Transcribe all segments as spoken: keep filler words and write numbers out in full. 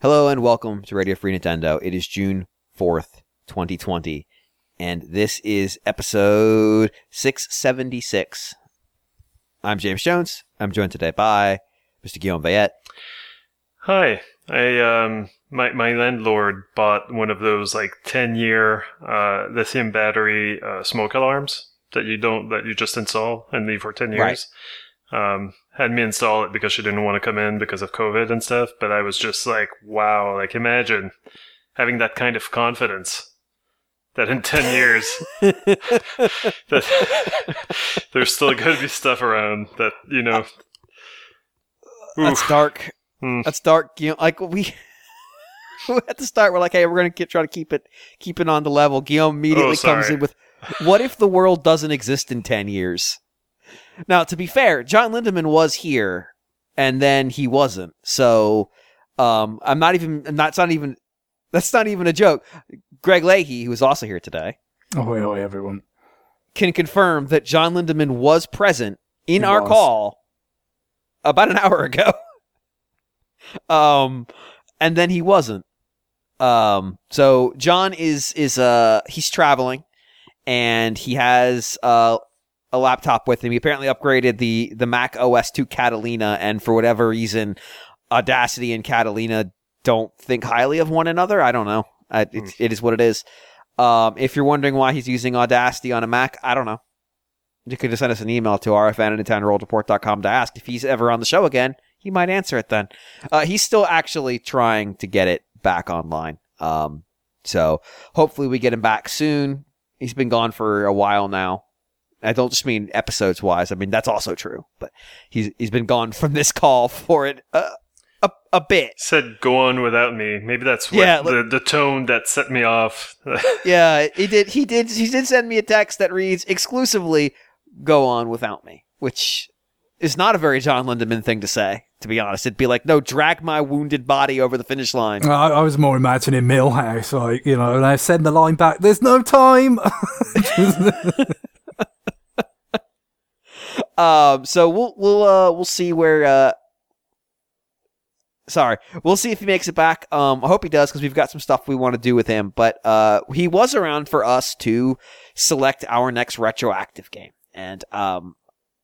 Hello and welcome to Radio Free Nintendo. It is June fourth, twenty twenty, and this is episode six seventy-six. I'm James Jones. I'm joined today by Mister Guillaume Bayet. Hi. I um my my landlord bought one of those like ten year uh lithium battery uh smoke alarms that you don't that you just install and leave for ten years. Right. Um had me install it because she didn't want to come in because of COVID and stuff, but I was just like, wow, like imagine having that kind of confidence that in ten years that there's still going to be stuff around that, you know. That's Oof. dark. Mm. That's dark. You know, like we at the start, we're like, "Hey, we're going to try to keep it, keep it on the level." Guillaume immediately oh, comes in with, "What if the world doesn't exist in ten years?" Now, to be fair, John Lindemann was here, and then he wasn't. So, um, I'm not even. That's not even. That's not even a joke. Greg Leahy, who was also here today, ahoy, ahoy, everyone, can confirm that John Lindemann was present in he our was. call about an hour ago. Um, and then he wasn't. Um, so John is, is, uh, he's traveling and he has, uh, a laptop with him. He apparently upgraded the, the Mac O S to Catalina, and for whatever reason, Audacity and Catalina don't think highly of one another. I don't know. I, it, Mm. it is what it is. Um, if you're wondering why he's using Audacity on a Mac, I don't know. You could just send us an email to r f n at nintendo world report dot com to ask. If he's ever on the show again, he might answer it then. Uh, he's still actually trying to get it back online. Um, so hopefully we get him back soon. He's been gone for a while now. I don't just mean episodes wise. I mean, that's also true, but he's, he's been gone from this call for it, uh, a, a bit. Said go on without me. Maybe that's what Yeah, the, the tone that set me off. Yeah, he did. He did. He did send me a text that reads exclusively "Go on without me," which is not a very John Lindemann thing to say. To be honest, it'd be like, "No, drag my wounded body over the finish line." I, I was more imagining Millhouse, like, you know, and I send the line back, "There's no time." um. So we'll we'll uh we'll see where. Uh, sorry, we'll see if he makes it back. Um, I hope he does because we've got some stuff we want to do with him. But uh, he was around for us to select our next retroactive game, and um,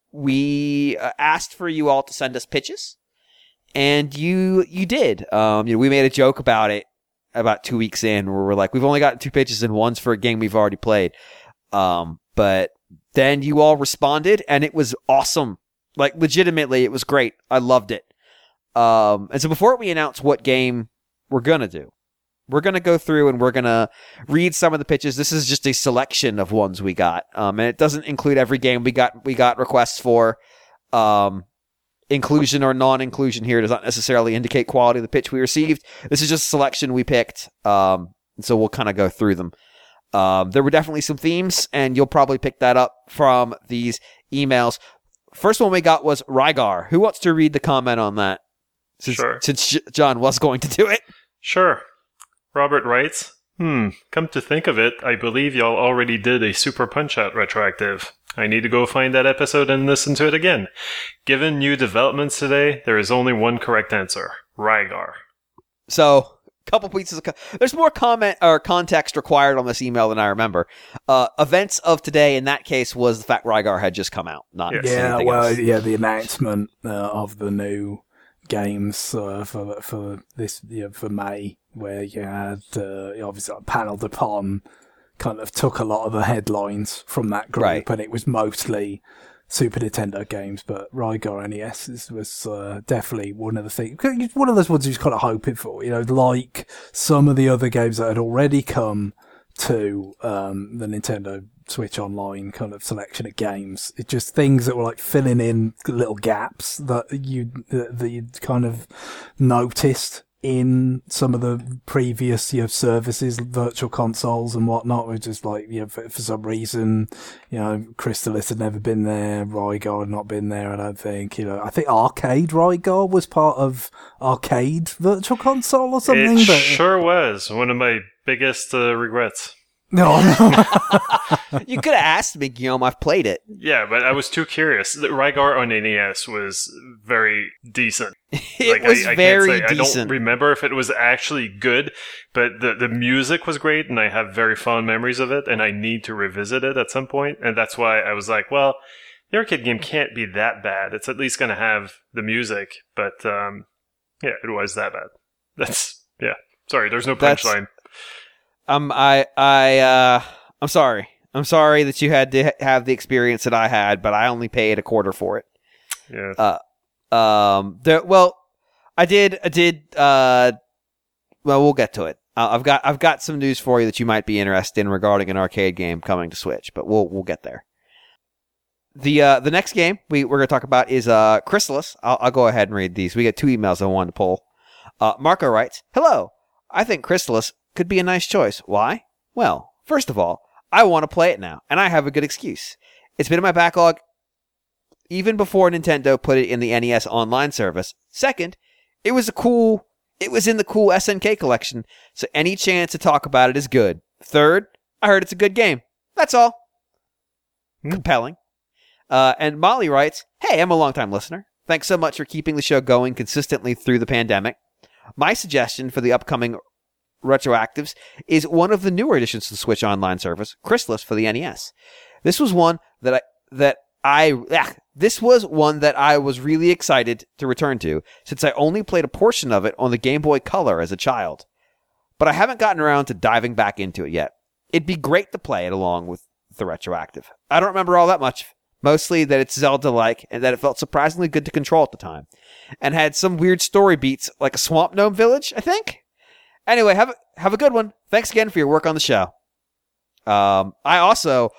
we uh, asked for you all to send us pitches. And you you did. Um, you know, we made a joke about it about two weeks in, where we're like, we've only gotten two pitches, and one's for a game we've already played. Um, but then you all responded, and it was awesome. Like, legitimately, it was great. I loved it. Um, and so before we announce what game we're gonna do, we're gonna go through and we're gonna read some of the pitches. This is just a selection of ones we got, um, and it doesn't include every game we got. We got requests for. Um, Inclusion or non-inclusion here does not necessarily indicate quality of the pitch we received. This is just a selection we picked, um, and so we'll kind of go through them. Um, there were definitely some themes, and you'll probably pick that up from these emails. First one we got was Rygar. Who wants to read the comment on that? Since, Sure. Since John was going to do it. Sure. Robert writes, Hmm, come to think of it, I believe y'all already did a Super Punch-Out retroactive. I need to go find that episode and listen to it again. Given new developments today, there is only one correct answer. Rygar. So, a couple pieces of... Co- There's more comment or context required on this email than I remember. Uh, events of today, in that case, was the fact Rygar had just come out. Not Yes. Yeah, anything well, else. yeah, the announcement uh, of the new games uh, for for this yeah, for May, where you had uh, obviously like, panelled upon, kind of took a lot of the headlines from that group, Right. and it was mostly Super Nintendo games, but Rygar N E S is, was uh, definitely one of the things, one of those ones you was kind of hoping for, you know, like some of the other games that had already come to um, the Nintendo Switch Online kind of selection of games. It's just things that were like filling in little gaps that you that you kind of noticed in some of the previous, you know, services, virtual consoles and whatnot. Were just like, you know, for, for some reason, you know, Crystalis had never been there, Rygar had not been there, I don't think. You know, I think Arcade Rygar was part of Arcade Virtual Console or something. It but sure was. One of my biggest uh, regrets. No, no. You could have asked me, Guillaume. I've played it. Yeah, but I was too curious. The Rygar on N E S was very decent. It Like, was I, I very can't say, I decent. don't remember if it was actually good, but the, the music was great, and I have very fond memories of it, and I need to revisit it at some point, and that's why I was like, well, the arcade game can't be that bad. It's at least going to have the music, but um, yeah, it was that bad. That's, yeah. Sorry, there's no That's- punchline. Um, I, I, uh, I'm sorry. I'm sorry that you had to ha- have the experience that I had, but I only paid a quarter for it. Yeah. Um, there. Well, I did. I did. Uh, well, we'll get to it. Uh, I've got. I've got some news for you that you might be interested in regarding an arcade game coming to Switch, but we'll we'll get there. The uh, the next game we we're gonna talk about is uh Chrysalis. I'll, I'll go ahead and read these. We got two emails I wanted to pull. Uh, Marco writes, "Hello. I think Chrysalis could be a nice choice. Why? Well, first of all, I want to play it now, and I have a good excuse. It's been in my backlog even before Nintendo put it in the N E S online service. Second, it was a cool, it was in the cool S N K collection, so any chance to talk about it is good. Third, I heard it's a good game. That's all. Hmm. Compelling." Uh, and Molly writes, "Hey, I'm a longtime listener. Thanks so much for keeping the show going consistently through the pandemic. My suggestion for the upcoming retroactives is one of the newer additions to the Switch Online service, Chrysalis for the N E S. This was one that I that I ah, this was one that I was really excited to return to, since I only played a portion of it on the Game Boy Color as a child. But I haven't gotten around to diving back into it yet. It'd be great to play it along with the retroactive. I don't remember all that much, mostly that it's Zelda-like and that it felt surprisingly good to control at the time, and had some weird story beats like a swamp gnome village, I think. Anyway, have a, have a good one. Thanks again for your work on the show." Um, I also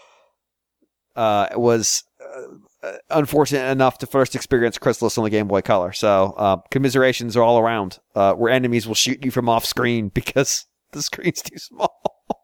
uh, was uh, unfortunate enough to first experience Chrysalis on the Game Boy Color, so uh, commiserations are all around, uh, where enemies will shoot you from off screen because the screen's too small.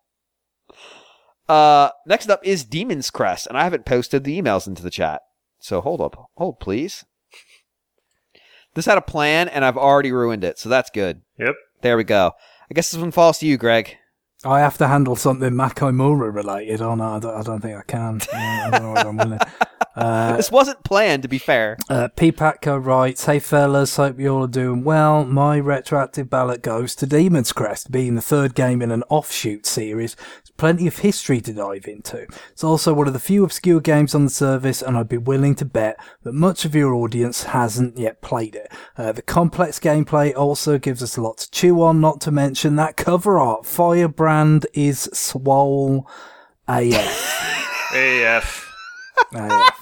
uh, next up is Demon's Crest, and I haven't posted the emails into the chat, so hold up. Hold, please. This had a plan, and I've already ruined it, so that's good. Yep. There we go. I guess this one falls to you, Greg. I have to handle something Makoimura related. Oh no, I don't, I don't think I can. I don't know whether I'm willing. Uh, This wasn't planned, to be fair. Uh, P. Patco writes, "Hey fellas, hope you all are doing well. My retroactive ballot goes to Demon's Crest, being the third game in an offshoot series. There's plenty of history to dive into. It's also one of the few obscure games on the service, and I'd be willing to bet that much of your audience hasn't yet played it. Uh, the complex gameplay also gives us a lot to chew on, not to mention that cover art. Firebrand is swole A F. A F. A F.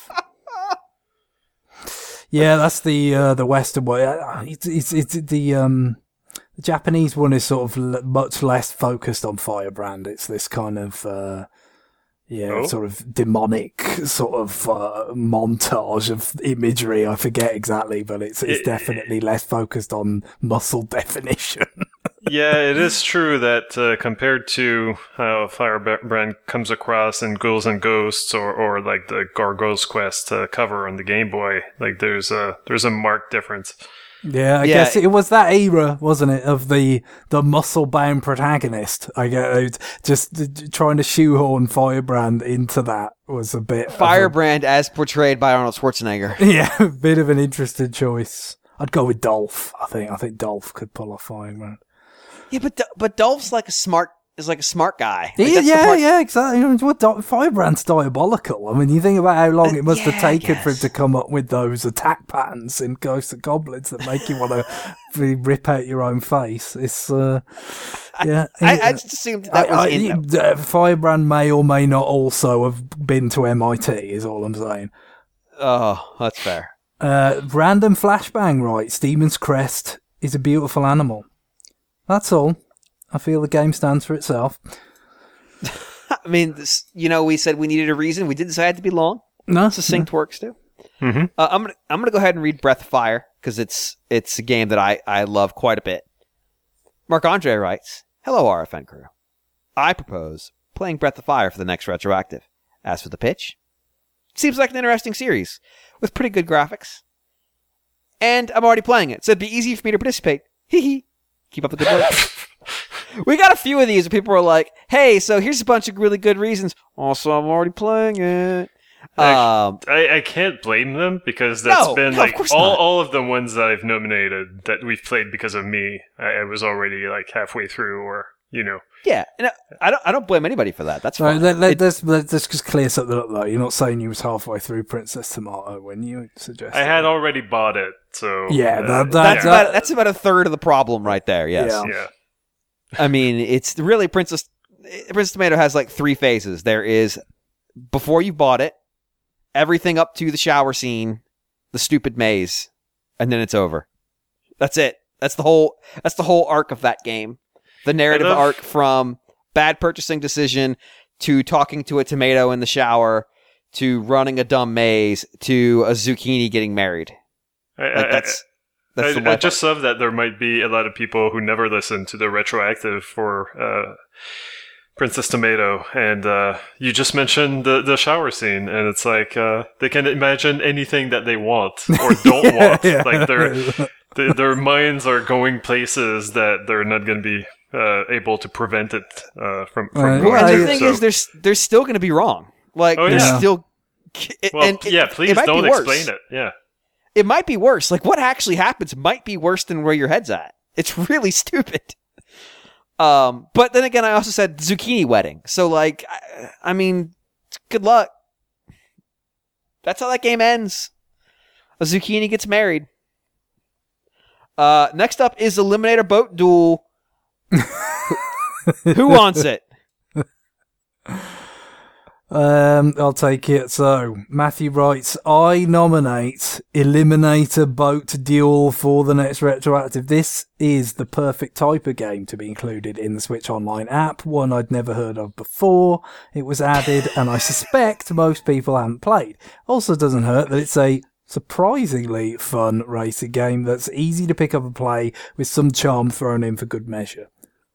Yeah, that's the uh, the Western way. It's, it's it's the um the Japanese one is sort of l- much less focused on Firebrand. It's this kind of uh, yeah, Oh. sort of demonic sort of uh, montage of imagery. I forget exactly, but it's it's It- definitely less focused on muscle definition. Yeah, it is true that uh, compared to how Firebrand comes across in Ghouls and Ghosts, or, or like the Gargoyle's Quest uh, cover on the Game Boy, like there's a there's a marked difference. Yeah, I Yeah. guess it was that era, wasn't it, of the the muscle bound protagonist. I get just uh, trying to shoehorn Firebrand into that was a bit of a- Firebrand as portrayed by Arnold Schwarzenegger. yeah, a bit of an interesting choice. I'd go with Dolph. I think I think Dolph could pull off Firebrand. Yeah, but D- but Dolph's like a smart is like a smart guy. Like, Yeah, that's the yeah, part- yeah, exactly. What Di- Firebrand's diabolical. I mean, you think about how long it must Uh, yeah, have taken for him yes. to come up with those attack patterns in Ghosts and Goblins that make you want to rip out your own face. It's uh, yeah. I, I just assumed that was I- I- in them. uh, Firebrand may or may not also have been to M I T. Is all I'm saying. Oh, that's fair. Uh, random flashbang writes, Demon's Crest is a beautiful animal. That's all. I feel the game stands for itself. I mean, this, you know, we said we needed a reason. We did decide it had to be long. No, Succinct works too. Mm-hmm. Uh, I'm gonna I'm gonna go ahead and read Breath of Fire because it's it's a game that I, I love quite a bit. Marc Andre writes, "Hello, R F N crew. I propose playing Breath of Fire for the next retroactive. As for the pitch, seems like an interesting series with pretty good graphics, and I'm already playing it, so it'd be easy for me to participate. Hee hee. Keep up the good work." We got a few of these where people are like, hey, so here's a bunch of really good reasons. Also, I'm already playing it. Um, I, I can't blame them because that's No, been no, of like course all, not. all of the ones that I've nominated that we've played because of me. I, I was already like halfway through, or you know. yeah, and I don't. I don't blame anybody for that. That's Right, fine. let, let, It- let's, let's just clear something up though. You're not saying you was halfway through Princess Tomato when you suggested. I had already bought it, so Yeah, uh, that- that's that- about that's about a third of the problem right there. Yes. Yeah. yeah. I mean, it's really Princess Princess Tomato has like three phases. There is before you bought it, everything up to the shower scene, the stupid maze, and then it's over. That's it. That's the whole that's the whole arc of that game. The narrative love- arc from bad purchasing decision to talking to a tomato in the shower to running a dumb maze to a zucchini getting married. I, Like I- that's that's I, the I life just love that there might be a lot of people who never listen to the retroactive for uh, Princess Tomato, and uh, you just mentioned the, the shower scene, and it's like uh, they can imagine anything that they want or don't Yeah, want. yeah. Like their their their minds are going places that they're not going to be uh, able to prevent it uh, from from Right. going. Well, and I- the to. thing So- is, there's there's still going to be wrong. Like Oh, there's yeah. still. It, well, and it- yeah, it please might don't be worse. explain it. Yeah. It might be worse. Like what actually happens might be worse than where your head's at. It's really stupid. Um, but then again, I also said zucchini wedding. So like, I, I mean, good luck. That's how that game ends. A zucchini gets married. Uh, next up is Eliminator Boat Duel. Who wants it? Um, I'll take it. So, Matthew writes, I nominate Eliminator Boat Duel for the next retroactive. This is the perfect type of game to be included in the Switch Online app, one I'd never heard of before. It was added, and I suspect most people haven't played. Also doesn't hurt that it's a surprisingly fun racing game that's easy to pick up and play with some charm thrown in for good measure.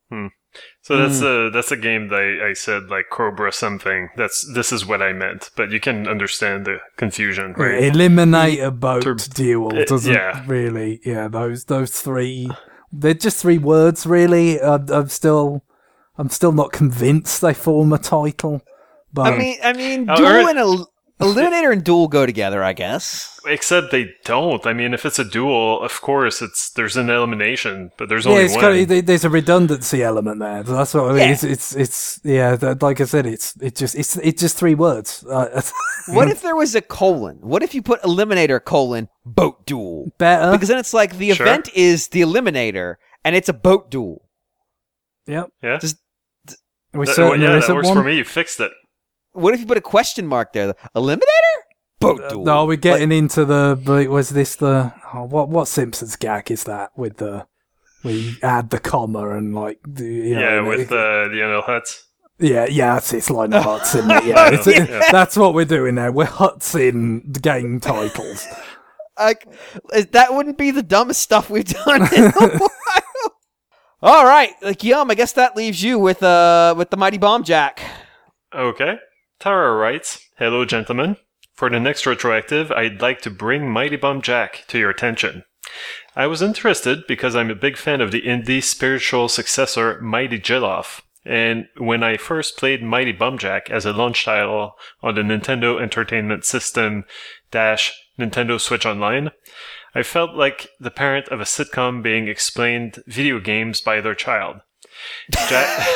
So that's a that's a game that I, I said like Cobra something. That's this is what I meant, but you can understand the confusion, right? Eliminator Boat Tur- Duel uh, doesn't yeah. really, yeah. Those those three, they're just three words, really. I, I'm still, I'm still not convinced they form a title. But I mean, I mean, Oh, duel or- and el- Eliminator and duel go together, I guess. Except they don't. I mean, if it's a duel, of course it's there's an elimination, but there's yeah, only it's one. kind of, there's a redundancy element there. That's what I mean. Yeah. It's, it's, it's, yeah. that- Like I said, it's, it's just, it's, it's just three words. Uh, What if there was a colon? What if you put Eliminator colon boat duel? better? Because then it's like the Sure. event is the Eliminator, and it's a boat duel. Yep. yeah, Just We That- certainly yeah, there that isn't works one. for me. You fixed it. what if you put a question mark there? Eliminator boat Uh, duel. No, we're getting into the. but Was this the? Oh, what what Simpsons gag is that with the? We add the comma and like the. You know, Yeah, and with it- the the N L Huts. Yeah, yeah, that's it's line of huts, isn't it? Yeah, it's, Yeah. that's what we're doing now. We're huts in the game titles. Like, that wouldn't be the dumbest stuff we've done in a while. All right, like Yum, I guess that leaves you with uh with the Mighty Bomb Jack. Okay. Tara writes, "Hello, gentlemen. For the next retroactive, I'd like to bring Mighty Bomb Jack to your attention. I was interested because I'm a big fan of the indie spiritual successor Mighty Jollof, and when I first played Mighty Bomb Jack as a launch title on the Nintendo Entertainment System dash Nintendo Switch Online, I felt like the parent of a sitcom being explained video games by their child. Jack...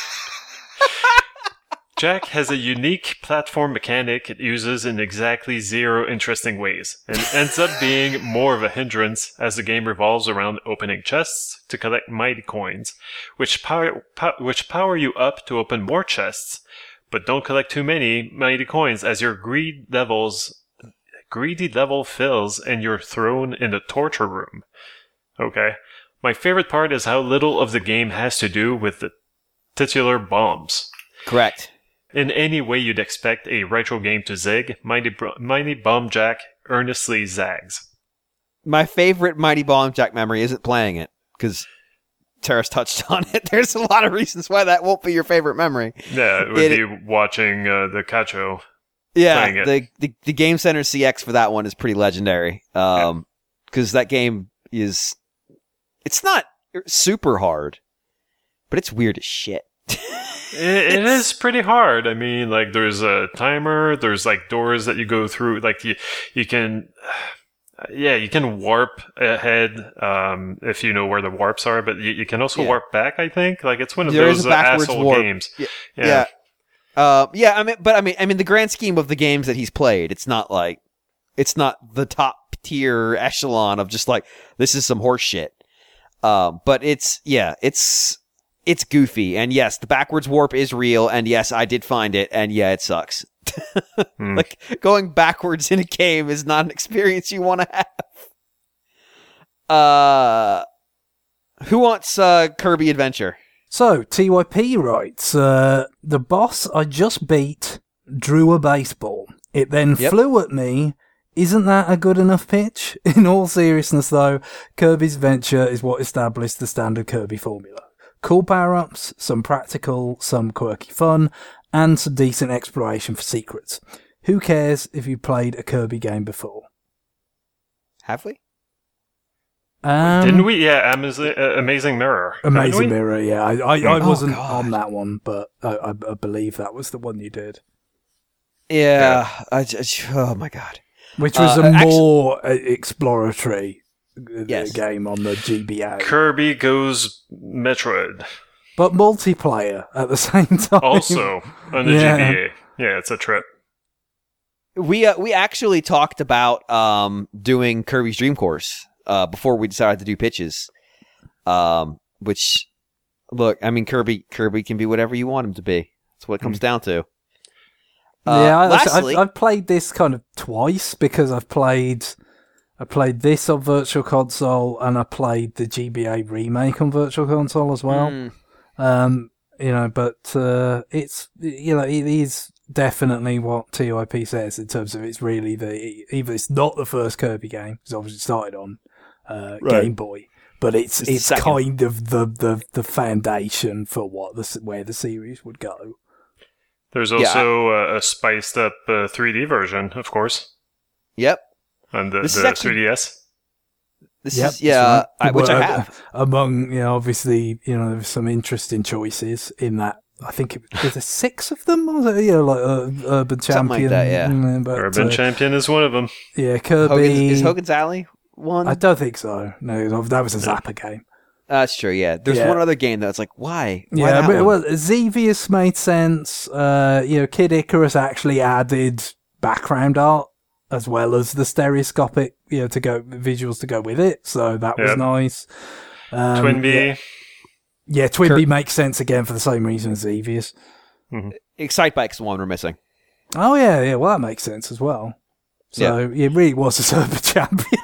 Jack has a unique platform mechanic it uses in exactly zero interesting ways, and ends up being more of a hindrance as the game revolves around opening chests to collect mighty coins, which power, po- which power you up to open more chests, but don't collect too many mighty coins as your greed levels greedy level fills and you're thrown in the torture room. Okay. My favorite part is how little of the game has to do with the titular bombs. Correct. In any way you'd expect a retro game to zig, Mighty, Bro- Mighty Bomb Jack earnestly zags. My favorite Mighty Bomb Jack memory isn't playing it because Terrace touched on it. There's a lot of reasons why that won't be your favorite memory. Yeah, it would It- be watching uh, the Cacho. Yeah, Playing it. the, the the Game Center C X for that one is pretty legendary. Um, because that game is, it's not super hard. but it's weird as shit. it, it is pretty hard. I mean, like there's a timer. There's like doors that you go through. Like you, you can, yeah, you can warp ahead um, if you know where the warps are. But you, you can also Yeah. warp back. I think like it's one of There is those a uh, backwards asshole warp. games. Yeah. Yeah. Yeah. Uh, yeah, I mean, but I mean, I mean, the grand scheme of the games that he's played, it's not like, it's not the top tier echelon of just like, this is some horse shit. Um, but it's, yeah, it's, it's goofy. And yes, the backwards warp is real. And yes, I did find it. And yeah, it sucks. Hmm. Like, going backwards in a game is not an experience you want to have. Uh, who wants, uh, Kirby Adventure? So, T Y P writes, uh, the boss I just beat drew a baseball. It then Yep. flew at me. Isn't that a good enough pitch? In all seriousness, though, Kirby's Adventure is what established the standard Kirby formula. Cool power-ups, some practical, some quirky fun, and some decent exploration for secrets. Who cares if you played a Kirby game before? Have we? Um, Didn't we? Yeah, Amazing, uh, Amazing Mirror. Haven't Amazing we? Mirror, yeah. I, I, I Oh, wasn't God. on that one, but I, I, I believe that was the one you did. Yeah. I just, oh my God. Which was Uh, a actu- more uh, exploratory uh, Yes. game on the G B A. Kirby Goes Metroid. But multiplayer at the same time. Also on the Yeah. G B A. Yeah, it's a trip. We uh, we actually talked about um, doing Kirby's Dream Course uh, before we decided to do pitches. Um, which, look, I mean, Kirby Kirby can be whatever you want him to be. That's what it comes down to. Uh, yeah, I, lastly, I've, I've played this kind of twice because I've played I played this on Virtual Console and I played the G B A remake on Virtual Console as well. mm, Um, you know, but uh, it's you know it is definitely what T Y P says in terms of it's really the either it's not the first Kirby game because obviously it started on uh, Right. Game Boy, but it's It's the it's second. kind of the, the, the foundation for what the where the series would go. There's Yeah, also uh, a spiced up uh, three D version, of course, yep. on the, This is the actually- three D S. This Yep, is yeah, that's I, right. which I Well, have. Among you know, obviously you know, there's some interesting choices in that. I think it was there six of them. Was it? You know, like uh, Urban Something like Champion. that, yeah. mm, But, Urban uh, Champion is one of them. yeah, Kirby. Hogan's, is Hogan's Alley one? I don't think so. No, that was a Zappa game. That's true. Yeah, there's Yeah. one other game that's like, why? Why Yeah, that but one? well, Xevious made sense. Uh, you know, Kid Icarus actually added background art as well as the stereoscopic, you know, to go visuals to go with it. So that was Yep. nice. Um, Twinbee. Yeah, yeah Twinbee Kurt- makes sense again for the same reason as Xevious. Excite Bike's the one we're missing. Oh yeah, yeah. Well, that makes sense as well. So it really was a Super Champion.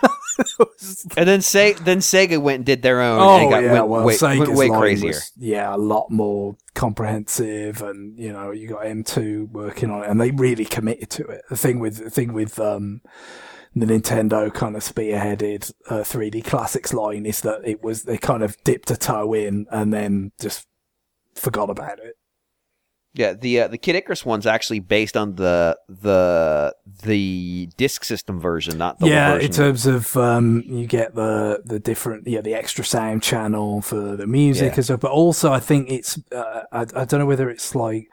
And then Se- then Sega went and did their own Oh and got, yeah, went, well, way, Sega's went way line crazier. was, yeah, a lot more comprehensive, and you know, you got M two working on it, and they really committed to it. The thing with the thing with um, the Nintendo kind of spearheaded uh, three D Classics line is that it was they kind of dipped a toe in and then just forgot about it. Yeah, the uh, the Kid Icarus one's actually based on the the the disc system version, not the Yeah, whole version. in terms of um, you get the the different, yeah, the extra sound channel for the music Yeah. and stuff, but also I think it's uh, I, I don't know whether it's like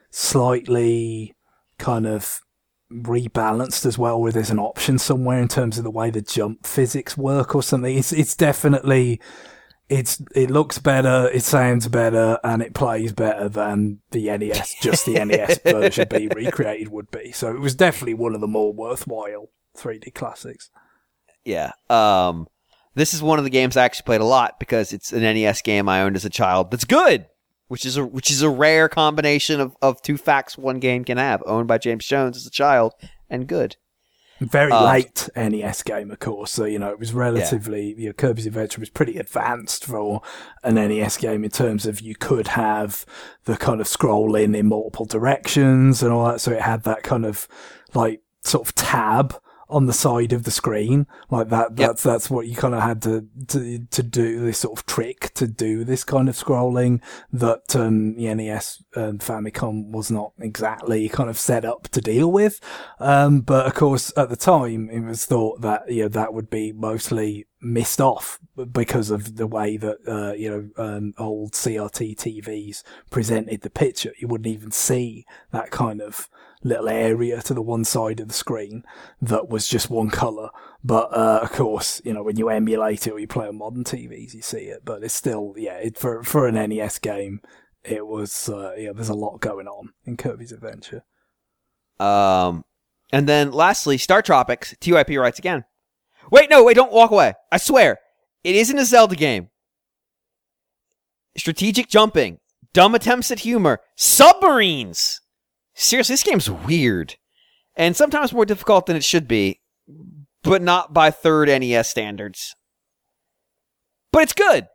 slightly kind of rebalanced as well, where there's an option somewhere in terms of the way the jump physics work or something. It's it's definitely it's it looks better, it sounds better, and it plays better than the N E S, just the N E S version being recreated would be. So it was definitely one of the more worthwhile three D classics. Yeah. Um, this is one of the games I actually played a lot because it's an N E S game I owned as a child that's good, which is a which is a rare combination of, of two facts one game can have. Owned by James Jones as a child and good. Very Uh, late N E S game, of course. So, you know, it was relatively, you know, Kirby's Adventure was pretty advanced for an N E S game in terms of you could have the kind of scrolling in multiple directions and all that. So it had that kind of like sort of tab on the side of the screen like that. That's, that's what you kind of had to, to, to do this sort of trick to do this kind of scrolling that, um, the N E S and Famicom was not exactly kind of set up to deal with. Um, but of course at the time it was thought that, you know, that would be mostly missed off because of the way that, uh, you know, um, old C R T T Vs presented the picture. You wouldn't even see that kind of little area to the one side of the screen that was just one colour. But, uh, of course, you know, when you emulate it or you play on modern T Vs, you see it. But it's still, yeah, it, for, for an N E S game, it was, uh, yeah, there's a lot going on in Kirby's Adventure. Um, and then lastly, Star Tropics, T Y P writes again. Wait, no, wait, don't walk away. I swear, it isn't a Zelda game. Strategic jumping, dumb attempts at humor, submarines. Seriously, this game's weird. And sometimes more difficult than it should be, but not by third N E S standards. But it's good.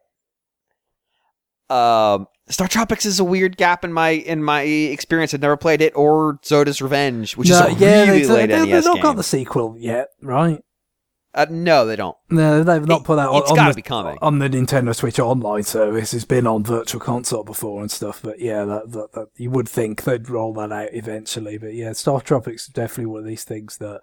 Um, Star Tropics is a weird gap in my in my experience. I've never played it or Zoda's Revenge, which no, is a yeah, really they, late they, N E S they've not game. got the sequel yet, right? Uh, no, they don't. No, they've not It- put that on, it's on, gotta the, be coming. on the Nintendo Switch Online service. It's been on Virtual Console before and stuff, but yeah, that, that, that you would think they'd roll that out eventually. But yeah, Star Tropics is definitely one of these things that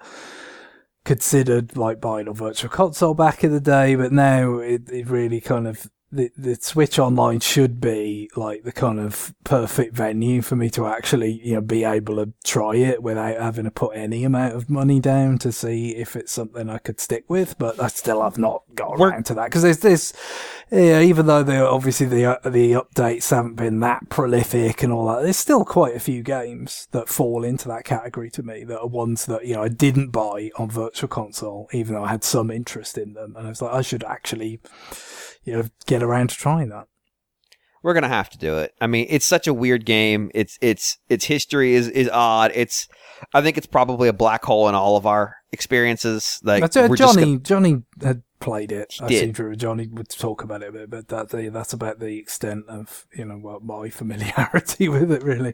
considered like buying on Virtual Console back in the day, but now it, it really kind of the the Switch Online should be like the kind of perfect venue for me to actually, you know, be able to try it without having to put any amount of money down to see if it's something I could stick with. But I still have not got We're- around to that because there's this, yeah, even though they obviously the uh, the updates haven't been that prolific and all that, there's still quite a few games that fall into that category to me that are ones that, you know, I didn't buy on Virtual Console even though I had some interest in them, and I was like, I should actually, you know, get around to trying that. We're gonna have to do it. I mean, it's such a weird game. It's it's its history is is odd. It's I think it's probably a black hole in all of our experiences. Like That's, uh, we're just Johnny gonna- Johnny had played it. He I did. seem to Johnny would talk about it a bit, but that that's about the extent of, you know, what my familiarity with it really.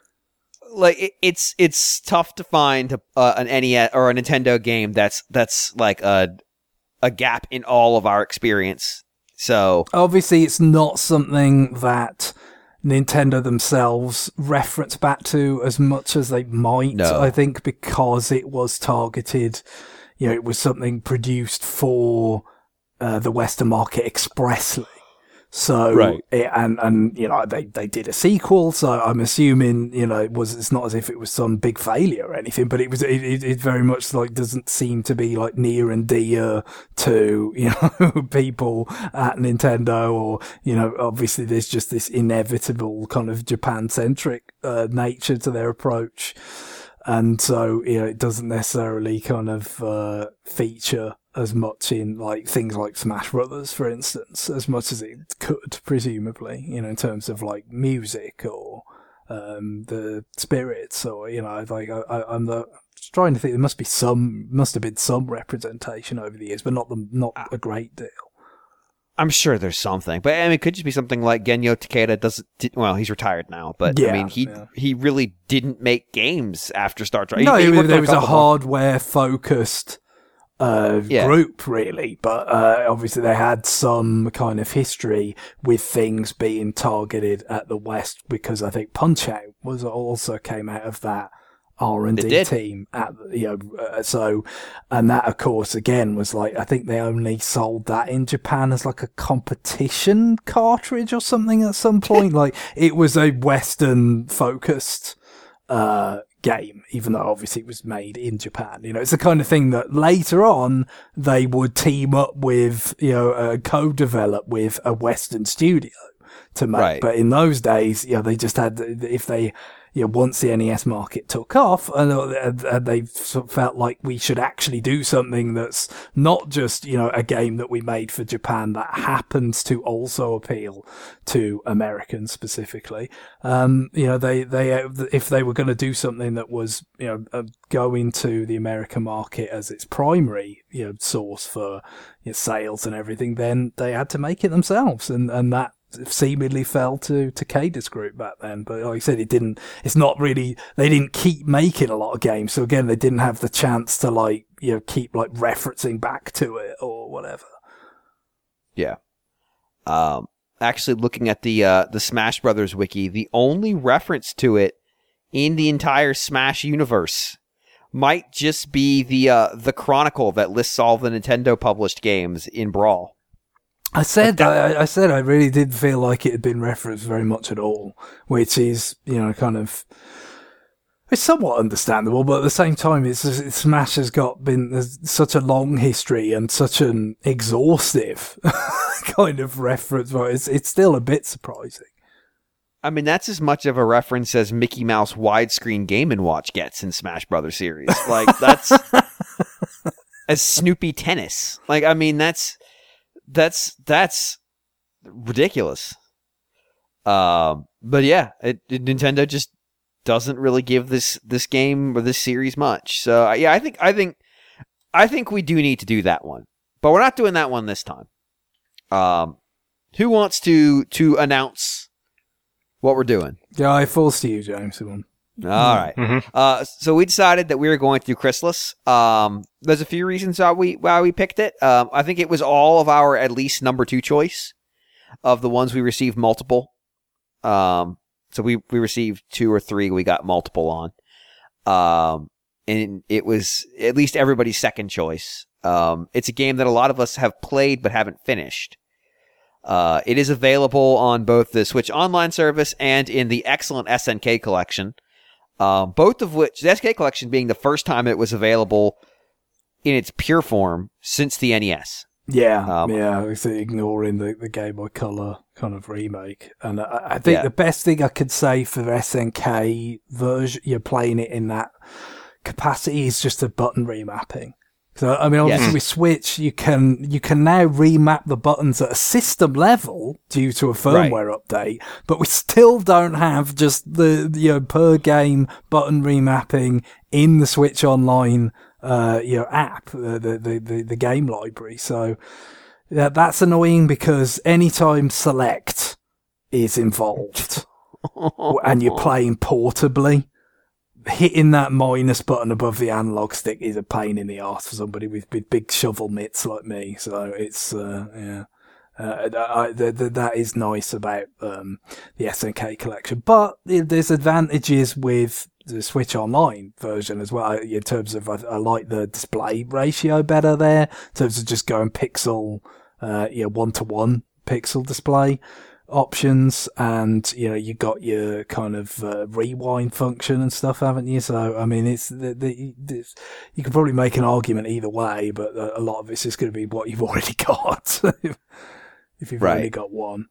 like it, it's it's tough to find uh, an N E S or a Nintendo game that's that's like a a gap in all of our experience. So Obviously, it's not something that Nintendo themselves reference back to as much as they might, No. I think, because it was targeted, you know, it was something produced for uh, the Western market expressly. So, Right. it, and, and, you know, they, they did a sequel, so I'm assuming, you know, it was, it's not as if it was some big failure or anything, but it was, it, it, it very much like doesn't seem to be like near and dear to, you know, people at Nintendo, or, you know, obviously there's just this inevitable kind of Japan-centric, uh, nature to their approach. And so, you know, it doesn't necessarily kind of, uh, feature as much in like things like Smash Brothers, for instance, as much as it could, presumably, you know, in terms of like music or um, the spirits, or, you know, like I, I, I'm the, trying to think there must be some, must have been some representation over the years, but not the, not a great deal. I'm sure there's something, but I mean, it could just be something like Genyo Takeda doesn't. Well, he's retired now, but Yeah, I mean, he yeah. he really didn't make games after Star Trek. No, he, he it, worked on it was a couple more- hardware focused uh, Yeah. group, really, but uh, obviously they had some kind of history with things being targeted at the West, because I think Punch Out was also came out of that R and It D did. team at, you know, uh, so, and that of course again was like, I think they only sold that in Japan as like a competition cartridge or something at some point. Like it was a Western focused uh game, even though obviously it was made in Japan. You know, it's the kind of thing that later on they would team up with, you know, uh, co-develop with a Western studio to make. Right. But in those days, you know, they just had, if they, you know, once the N E S market took off, and uh, they sort of felt like we should actually do something that's not just, you know, a game that we made for Japan that happens to also appeal to Americans specifically. Um, you know, they, they, if they were going to do something that was, you know, uh, going to the American market as its primary, you know, source for, you know, sales and everything, then they had to make it themselves, and, and that seemingly fell to Takeda's group back then. But like I said, it didn't, it's not really, they didn't keep making a lot of games. So again, they didn't have the chance to like, you know, keep like referencing back to it or whatever. Yeah. Um, actually, looking at the uh, the Smash Brothers wiki, the only reference to it in the entire Smash universe might just be the uh, the Chronicle that lists all the Nintendo published games in Brawl. I said I, I said I really did feel like it had been referenced very much at all, which is, you know, kind of it's somewhat understandable, but at the same time, it's, it's Smash has got been there's such a long history and such an exhaustive kind of reference. But it's it's still a bit surprising. I mean, that's as much of a reference as Mickey Mouse widescreen Game and Watch gets in Smash Brothers series. Like that's as Snoopy Tennis. Like I mean, that's. That's that's ridiculous. Um, but yeah, it, it, Nintendo just doesn't really give this this game or this series much. So yeah, I think I think I think we do need to do that one, but we're not doing that one this time. Um, who wants to to announce what we're doing? Yeah, I forced you, James. One. All right. Mm-hmm. Uh, so we decided that we were going to do Chrysalis. Um, there's a few reasons why we why we picked it. Um, I think it was all of our at least number two choice of the ones we received multiple. Um, so we we received two or three. We got multiple on. Um, and it was at least everybody's second choice. Um, it's a game that a lot of us have played but haven't finished. Uh, it is available on both the Switch Online service and in the excellent S N K collection. Um, both of which, the S N K collection being the first time it was available in its pure form since the N E S. Yeah, Um, yeah, it's ignoring the, the Game Boy Color kind of remake. And I, I think Yeah. the best thing I could say for the S N K version, you're playing it in that capacity, is just the button remapping. So, I mean, obviously Yes. with Switch, you can, you can now remap the buttons at a system level due to a firmware update, but we still don't have just the, you know, per game button remapping in the Switch Online, uh, you know, app, uh, the, the, the, the game library. So, yeah, that's annoying because anytime Select is involved and you're playing portably, hitting that minus button above the analog stick is a pain in the arse for somebody with, with big shovel mitts like me. So it's, uh, yeah, uh, I, the, the, that is nice about, um, the S N K collection, but there's advantages with the Switch Online version as well, in terms of, I, I like the display ratio better there, in terms of just going pixel, uh, you know, one to one pixel display options, and you know you got your kind of uh, rewind function and stuff, haven't you? So I mean, it's the, the, the you can probably make an argument either way, but a lot of it's just going to be what you've already got if you've Right. only got one.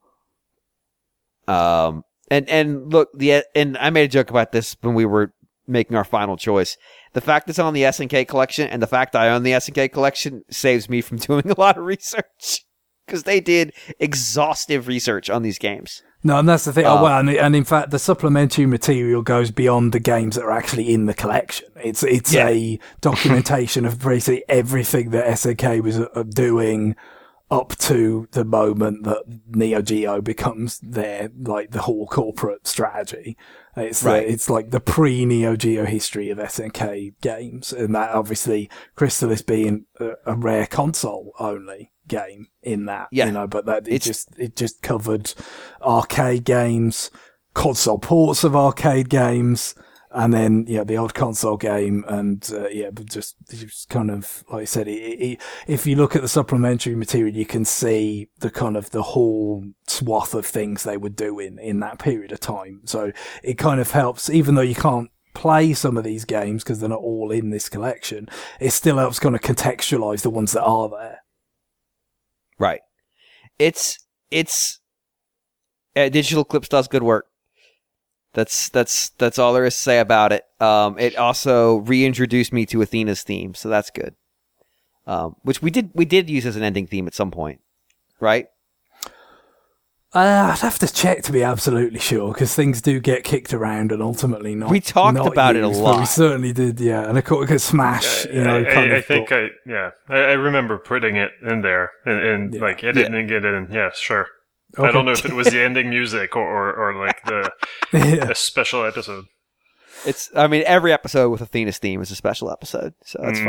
Um, and, and look, the, and I made a joke about this when we were making our final choice. The fact it's on the S N K collection and the fact I own the S N K collection saves me from doing a lot of research, because they did exhaustive research on these games. No, and that's the thing. Um, oh, well, and, and in fact, the supplementary material goes beyond the games that are actually in the collection. It's it's Yeah. a documentation of basically everything that S N K was uh, doing up to the moment that Neo Geo becomes their, like, the whole corporate strategy. It's Right. the, it's like the pre-Neo Geo history of S N K games, and that obviously Chrysalis being a, a rare console only game in that, Yeah. you know, but that it It's- just it just covered arcade games, console ports of arcade games, and then yeah, the odd console game, and uh, yeah, but just, just kind of like I said, it, it, if you look at the supplementary material, you can see the kind of the whole swath of things they were doing in that period of time. So it kind of helps, even though you can't play some of these games because they're not all in this collection, it still helps kind of contextualize the ones that are there. Right. It's, it's, uh, Digital Eclipse does good work. That's, that's, that's all there is to say about it. Um, it also reintroduced me to Athena's theme, so that's good. Um, which we did, we did use as an ending theme at some point, right? Uh, I'd have to check to be absolutely sure, because things do get kicked around and ultimately not. We talked not about it a used, but we lot. certainly did, yeah. And of course, because Smash, you know, I, kind I, I of think thought- I yeah I, I remember putting it in there and, and Yeah. like it didn't get in. Yeah, sure. I Okay. don't know if it was the ending music or, or, or like the yeah. a special episode. It's, I mean, every episode with Athena's theme is a special episode, so that's Mm. fine.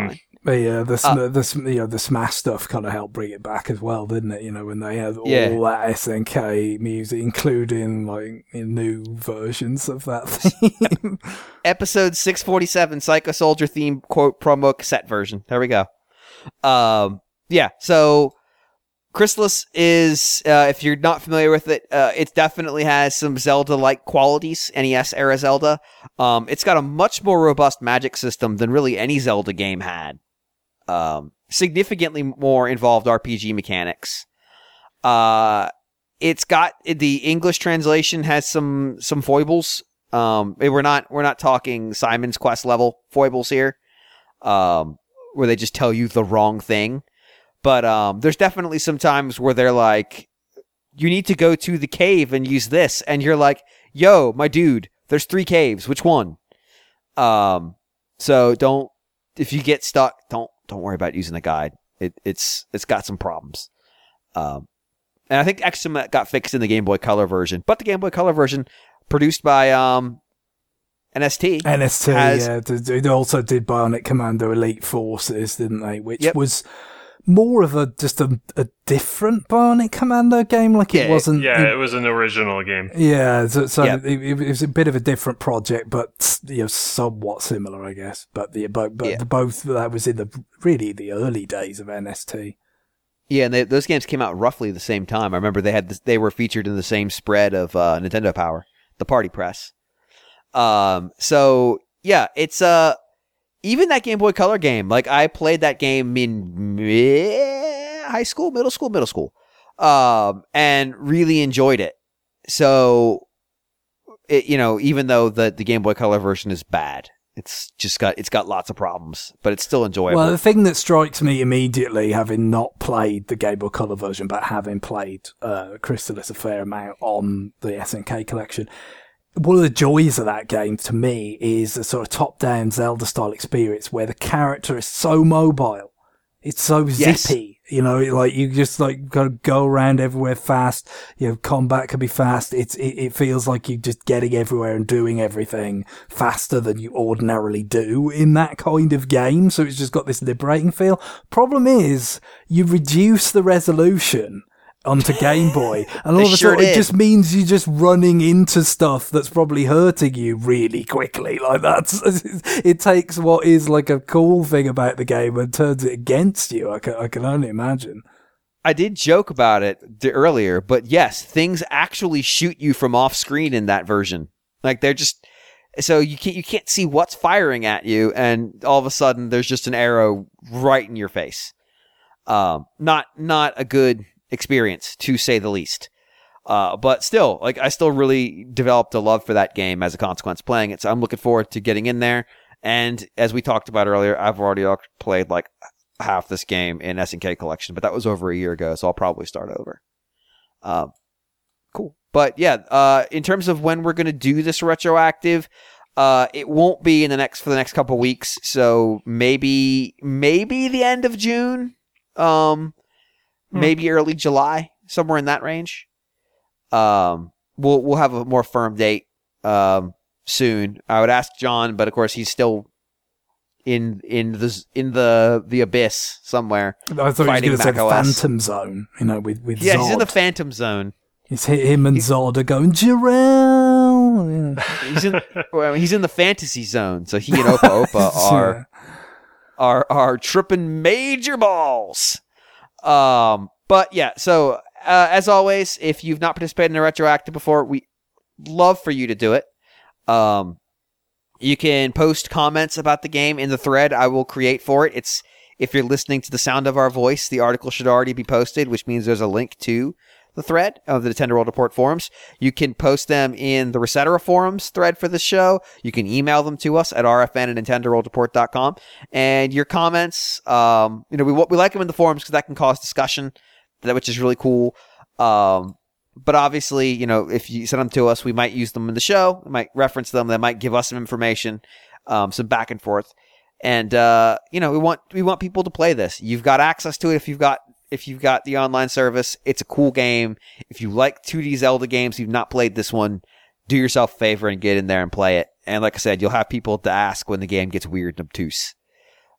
Yeah, the Uh, the you know the Smash stuff kind of helped bring it back as well, didn't it? You know, when they had all Yeah. that S N K music, including like new versions of that theme. Episode six forty-seven, Psycho Soldier theme quote promo cassette version. There we go. Um, yeah, so Chrysalis is, uh, if you're not familiar with it, uh, it definitely has some Zelda-like qualities, N E S era Zelda. Um, it's got a much more robust magic system than really any Zelda game had. Um, significantly more involved R P G mechanics. Uh, it's got, the English translation has some, some foibles. Um, we're not, we're not talking Simon's Quest level foibles here. Um, where they just tell you the wrong thing. But, um, there's definitely some times where they're like, you need to go to the cave and use this. And you're like, yo, my dude, there's three caves. Which one? Um, so don't, if you get stuck, don't, don't worry about using the guide. It, it's, it's got some problems. Um, and I think Extreme got fixed in the Game Boy Color version, but the Game Boy Color version produced by, um, N S T. N S T, has, yeah. They also did Bionic Commando Elite Forces, didn't they? Which yep. was more of a just a, a different Bionic Commando game. Like it yeah, wasn't. Yeah, it, it was an original game. Yeah, so, so yep. it, it was a bit of a different project, but you know, somewhat similar, I guess. But the but, but yeah. the, both that was in the really the early days of N S T. Yeah, and they, those games came out roughly the same time. I remember they had this, they were featured in the same spread of uh, Nintendo Power, the Party Press. Um, so yeah, it's, uh, even that Game Boy Color game, like I played that game in mid- high school, middle school, middle school, um, and really enjoyed it. So, it, you know, even though the, the Game Boy Color version is bad, it's just got, it's got lots of problems, but it's still enjoyable. Well, the thing that strikes me immediately, having not played the Game Boy Color version, but having played, uh, Chrysalis a fair amount on the S N K collection, one of the joys of that game to me is a sort of top-down Zelda-style experience where the character is so mobile. It's so Yes. zippy, you know, like you just like gotta go around everywhere fast. You know, combat can be fast. It's, it, it feels like you're just getting everywhere and doing everything faster than you ordinarily do in that kind of game. So it's just got this liberating feel. Problem is, you reduce the resolution onto Game Boy, and all They of a sure sudden it did. just means you're just running into stuff that's probably hurting you really quickly. Like that's, it takes what is like a cool thing about the game and turns it against you. I can, I can only imagine. I did joke about it d- earlier, but yes, things actually shoot you from off screen in that version. Like they're just, so you can't, you can't see what's firing at you, and all of a sudden there's just an arrow right in your face. Um, not, not a good experience, to say the least. Uh, but still, like I still really developed a love for that game as a consequence of playing it. So I'm looking forward to getting in there. And as we talked about earlier, I've already played like half this game in S N K collection, but that was over a year ago, so I'll probably start over. Um, cool. But yeah, uh, in terms of when we're going to do this retroactive, uh, it won't be in the next for the next couple weeks. So maybe maybe the end of June. Um. Maybe early July, somewhere in that range. Um, we'll we'll have a more firm date um, soon. I would ask John, but of course he's still in in the in the the abyss somewhere. I thought fighting you were going to say macOS. Phantom Zone, you know, with with Yeah, Zod. he's in the Phantom Zone. It's him and Zod are going Jarrell. Yeah. He's in well, he's in the fantasy zone. So he and Opa Opa are are are tripping major balls. Um, but yeah, so uh, as always, if you've not participated in a retroactive before, we love for you to do it. Um, you can post comments about the game in the thread I will create for it. It's if you're listening to the sound of our voice, the article should already be posted, which means there's a link to the thread of the Nintendo World Report forums. You can post them in the Resetera forums thread for the show. You can email them to us at r f n at nintendo world report dot com. And your comments, um, you know, we we like them in the forums because that can cause discussion, that which is really cool. Um, but obviously, you know, if you send them to us, we might use them in the show. We might reference them. They might give us some information, um, some back and forth. And uh, you know, we want we want people to play this. You've got access to it if you've got. If you've got the online service. It's a cool game. If you like two D Zelda games, you've not played this one, do yourself a favor and get in there and play it. And like I said, you'll have people to ask when the game gets weird and obtuse.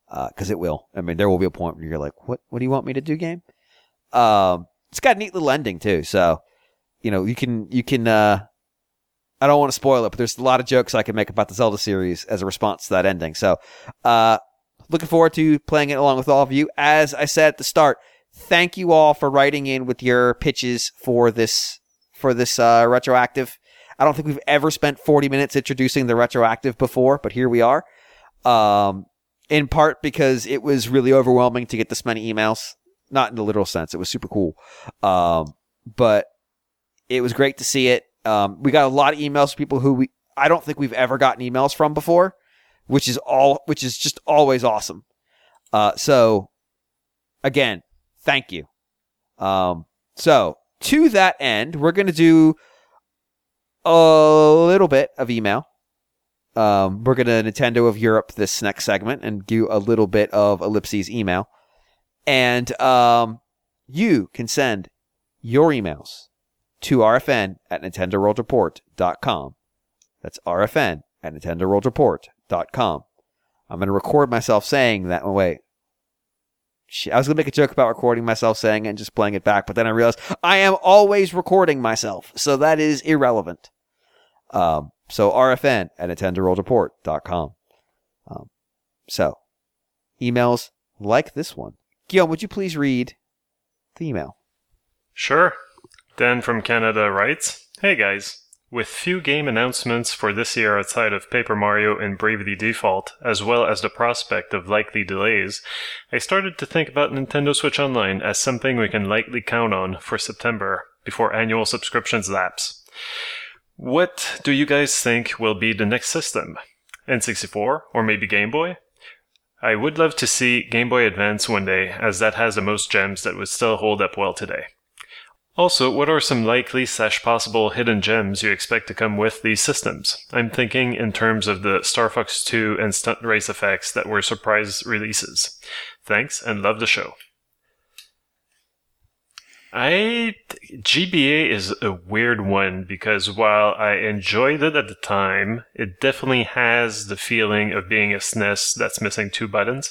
because uh, it will. I mean, there will be a point where you're like, "What? What do you want me to do, game?" Um, it's got a neat little ending too, so you know you can you can. Uh, I don't want to spoil it, but there's a lot of jokes I can make about the Zelda series as a response to that ending. So, uh, looking forward to playing it along with all of you. As I said at the start, thank you all for writing in with your pitches for this for this uh, retroactive. I don't think we've ever spent forty minutes introducing the retroactive before, but here we are. Um, in part because it was really overwhelming to get this many emails. Not in the literal sense. It was super cool. Um, but it was great to see it. Um, we got a lot of emails from people who we, I don't think we've ever gotten emails from before, which is all, which is just always awesome. Uh, so again, thank you. Um, so to that end, we're going to do a little bit of email. Um, we're going to Nintendo of Europe this next segment and do a little bit of Ellipses email. And um, you can send your emails to R F N at Nintendo World Report dot com. That's R F N at Nintendo World Report dot com. I'm going to record myself saying that. Oh, wait. I was going to make a joke about recording myself saying it and just playing it back, but then I realized I am always recording myself, so that is irrelevant. Um, so R F N at Nintendo World Report dot com. Um, so, emails like this one. Guillaume, would you please read the email? Sure. Dan from Canada writes, "Hey guys, with few game announcements for this year outside of Paper Mario and Bravely Default, as well as the prospect of likely delays, I started to think about Nintendo Switch Online as something we can likely count on for September before annual subscriptions lapse. What do you guys think will be the next system? N sixty-four or maybe Game Boy? I would love to see Game Boy Advance one day, as that has the most gems that would still hold up well today. Also, what are some likely slash possible hidden gems you expect to come with these systems? I'm thinking in terms of the Star Fox two and Stunt Race effects that were surprise releases. Thanks, and love the show." I G B A is a weird one because while I enjoyed it at the time, it definitely has the feeling of being a S N E S that's missing two buttons.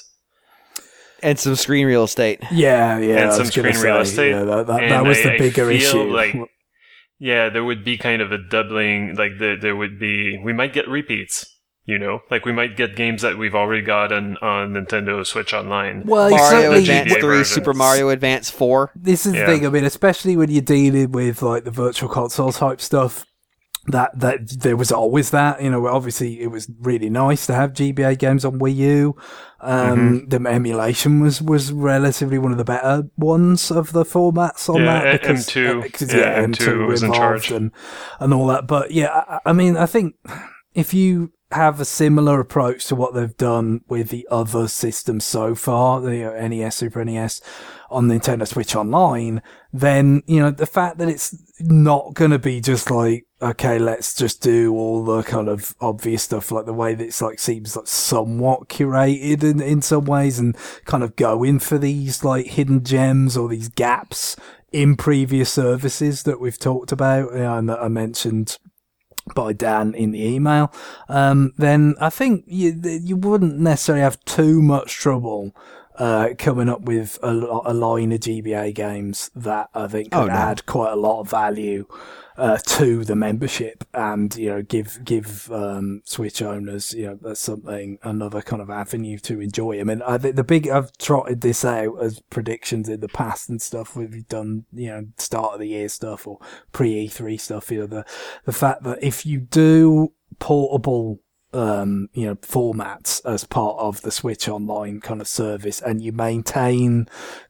And some screen real estate. Yeah, yeah. And I some was gonna screen real say, estate. Yeah, that, that, And that was I, the bigger I feel issue. Like, yeah, there would be kind of a doubling. Like the, there would be, we might get repeats. You know, like we might get games that we've already gotten on Nintendo Switch Online. Well, Mario exactly. Advance three, versions. Super Mario Advance four. This is Yeah. the thing. I mean, especially when you're dealing with like the virtual console type stuff, that that there was always that. You know, obviously it was really nice to have G B A games on Wii U. Um, mm-hmm. The emulation was was relatively one of the better ones of the formats on yeah, that because M two, uh, because, yeah, yeah, M M two, M two was in involved charge and and all that. But yeah, I, I mean, I think if you have a similar approach to what they've done with the other systems so far, the you know, N E S, Super N E S, on Nintendo Switch Online, then, you know, the fact that it's not going to be just like, okay, let's just do all the kind of obvious stuff, like the way that it's like seems like somewhat curated in, in some ways and kind of going for these like hidden gems or these gaps in previous services that we've talked about, you know, and that I mentioned by Dan in the email, um, then I think you you wouldn't necessarily have too much trouble uh, coming up with a, a line of G B A games that I think could oh, no. add quite a lot of value uh, to the membership, and you know give give um, Switch owners you know that's something another kind of avenue to enjoy. I mean, I think the big I've trotted this out as predictions in the past and stuff. We've done you know start of the year stuff or pre E three stuff. You know the the fact that if you do portable um, you know, formats as part of the Switch Online kind of service, and you maintain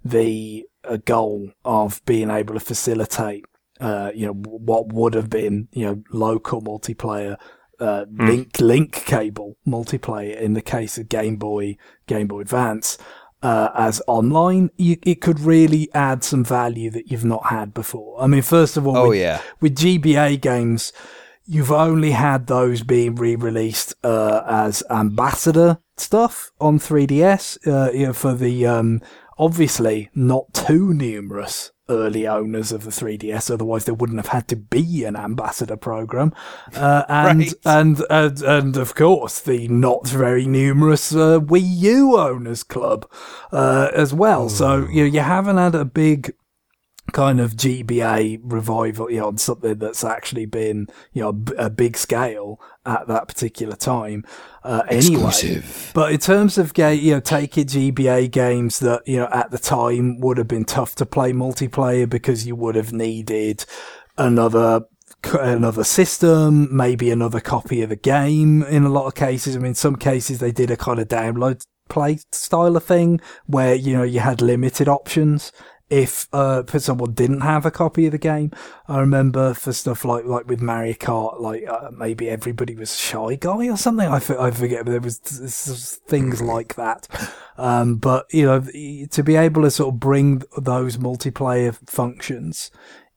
the uh, goal of being able to facilitate, uh, you know, what would have been, you know, local multiplayer, uh, mm. link, link cable multiplayer in the case of Game Boy, Game Boy Advance, uh, as online, you, it could really add some value that you've not had before. I mean, first of all, oh, with, yeah. with G B A games, you've only had those being re-released uh, as ambassador stuff on three D S, uh, you know, for the um, obviously not too numerous early owners of the three D S, otherwise there wouldn't have had to be an ambassador program, uh, and, Right. and and and of course the not very numerous uh, Wii U owners club uh, as well. So you know, you haven't had a big kind of G B A revival, you know, on something that's actually been, you know, a big scale at that particular time. Uh, anyway, Exclusive. but in terms of ga- you know, taking G B A games that, you know, at the time would have been tough to play multiplayer because you would have needed another another system, maybe another copy of the game in a lot of cases. I mean, in some cases they did a kind of download play style of thing where, you know, you had limited options. If uh, for someone didn't have a copy of the game, I remember for stuff like like with Mario Kart, like uh, maybe everybody was Shy Guy or something. I, f- I forget, but there was, there was things like that. Um, but you know, to be able to sort of bring those multiplayer functions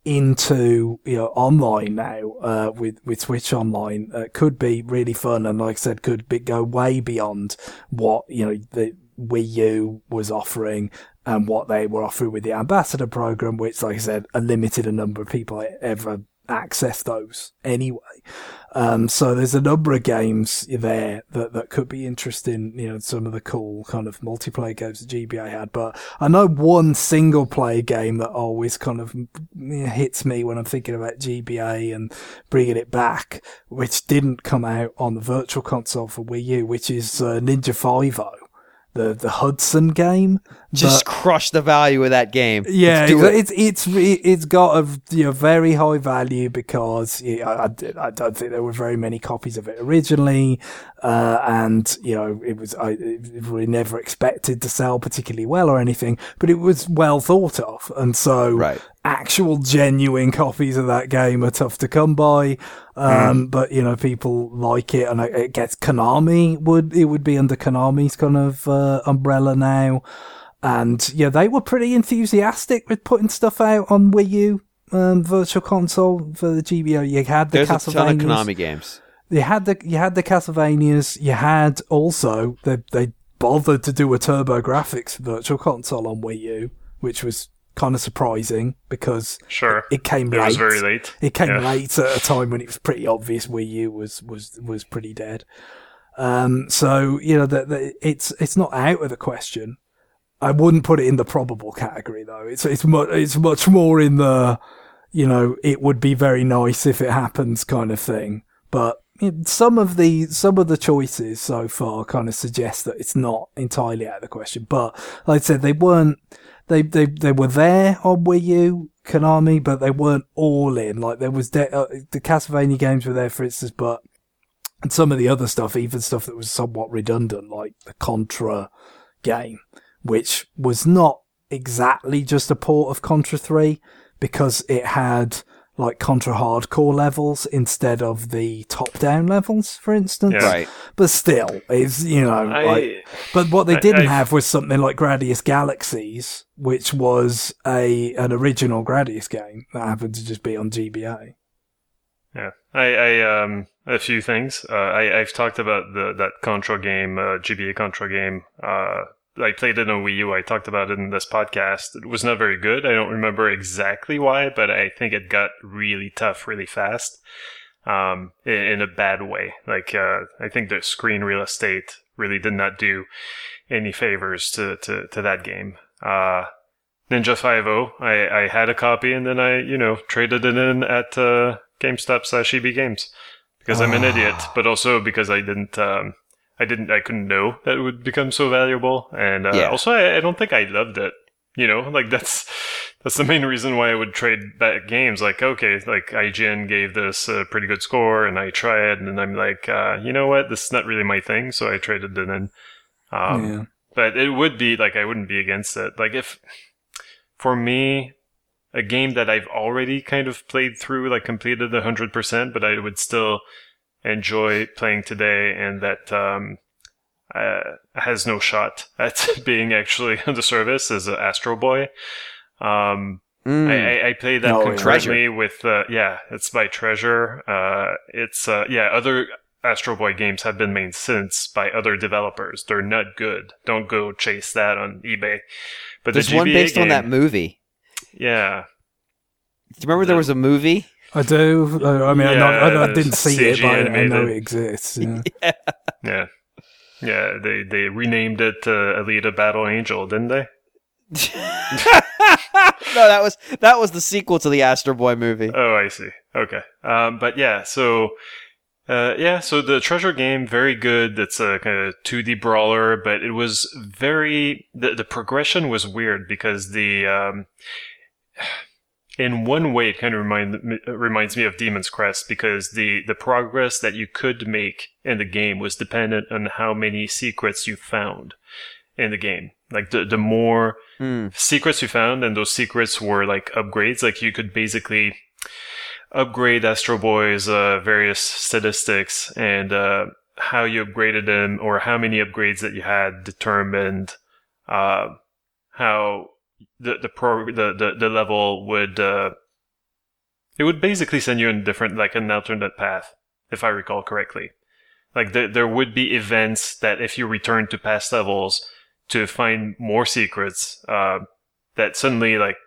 into, you know, online now uh, with with Switch Online uh, could be really fun, and like I said, could be, go way beyond what, you know, the Wii U was offering and what they were offering with the Ambassador program, which, like I said, a limited a number of people ever access those anyway. Um, so there's a number of games there that, that could be interesting, you know, some of the cool kind of multiplayer games that G B A had. But I know one single player game that always kind of hits me when I'm thinking about G B A and bringing it back, which didn't come out on the Virtual Console for Wii U, which is uh, Ninja five-O. The, the Hudson game. Just but, crush the value of that game. yeah, Let's do it. it's it's it's got a, you know, very high value because, you know, I, I don't think there were very many copies of it originally, uh, and you know, it was I it really never expected to sell particularly well or anything, but it was well thought of, and so Right. actual genuine copies of that game are tough to come by. Um, mm. But you know, people like it, and it gets Konami would it would be under Konami's kind of uh, umbrella now. And yeah, they were pretty enthusiastic with putting stuff out on Wii U um, Virtual Console for the G B A. You had the There's Castlevanias. a ton of Konami games. You had the you had the Castlevanias. You had also they they bothered to do a TurboGrafx Virtual Console on Wii U, which was kind of surprising because sure it came it late. was very late. It came yeah. late at a time when it was pretty obvious Wii U was was was pretty dead. Um, so you know that it's it's not out of the question. I wouldn't put it in the probable category though. It's it's much it's much more in the, you know, it would be very nice if it happens kind of thing. But some of the some of the choices so far kind of suggest that it's not entirely out of the question. But like I said, they weren't. They they they were there on Wii U, Konami, but they weren't all in. Like there was de- uh, the Castlevania games were there, for instance, but and some of the other stuff, even stuff that was somewhat redundant, like the Contra game, which was not exactly just a port of Contra three because it had like Contra hardcore levels instead of the top-down levels, for instance. Yeah. Right. But still, it's, you know, I, like, but what they I- didn't I- have was something like Gradius Galaxies, which was a an original Gradius game that happened to just be on G B A. Yeah, I, I um, a few things. Uh, I, I've talked about the that Contra game, uh, G B A Contra game. Uh, I played it on Wii U. I talked about it in this podcast. It was not very good. I don't remember exactly why, but I think it got really tough really fast, um, in, in a bad way. Like, uh, I think the screen real estate really did not do any favors to, to, to that game. Uh, Ninja five-O, I, I had a copy and then I, you know, traded it in at, uh, GameStop slash E B Games because I'm an idiot, but also because I didn't, um, I didn't, I couldn't know that it would become so valuable. And, uh, Yeah. also I, I don't think I loved it, you know, like that's, that's the main reason why I would trade back games. Like, okay, like I G N gave this a pretty good score and I try it and then I'm like, uh, you know what? This is not really my thing. So I traded it in. Um, Yeah. but it would be like, I wouldn't be against it. Like if, for me, a game that I've already kind of played through, like completed one hundred percent, but I would still enjoy playing today and that um, uh, has no shot at being actually on the service is uh, Astro Boy. Um, Mm. I, I, I played that Oh, yeah. concurrently with, uh, yeah, it's by Treasure. Uh, it's, uh, yeah, other Astro Boy games have been made since by other developers. They're not good. Don't go chase that on eBay. But There's the G B A one based game, on that movie. Yeah. Do you remember there was a movie? I do. I mean, Yeah, I, I, I didn't see C it, G but I, I animated. know it exists. Yeah. Yeah. Yeah. Yeah, they, they renamed it to Alita Battle Angel, didn't they? No, that was that was the sequel to the Astro Boy movie. Oh, I see. Okay. Um, but yeah, so uh, yeah, so the Treasure game, very good. It's a kind of two D brawler, but it was very the the progression was weird because the um, in one way it kind of remind, reminds me of Demon's Crest because the the progress that you could make in the game was dependent on how many secrets you found in the game. Like the the more Mm. secrets you found, and those secrets were like upgrades. Like you could basically upgrade Astro Boy's uh, various statistics, and uh, how you upgraded them or how many upgrades that you had determined uh, how the the pro the, the, the level would uh, it would basically send you in different like an alternate path, if I recall correctly. Like the, there would be events that if you return to past levels to find more secrets, uh, that suddenly, like,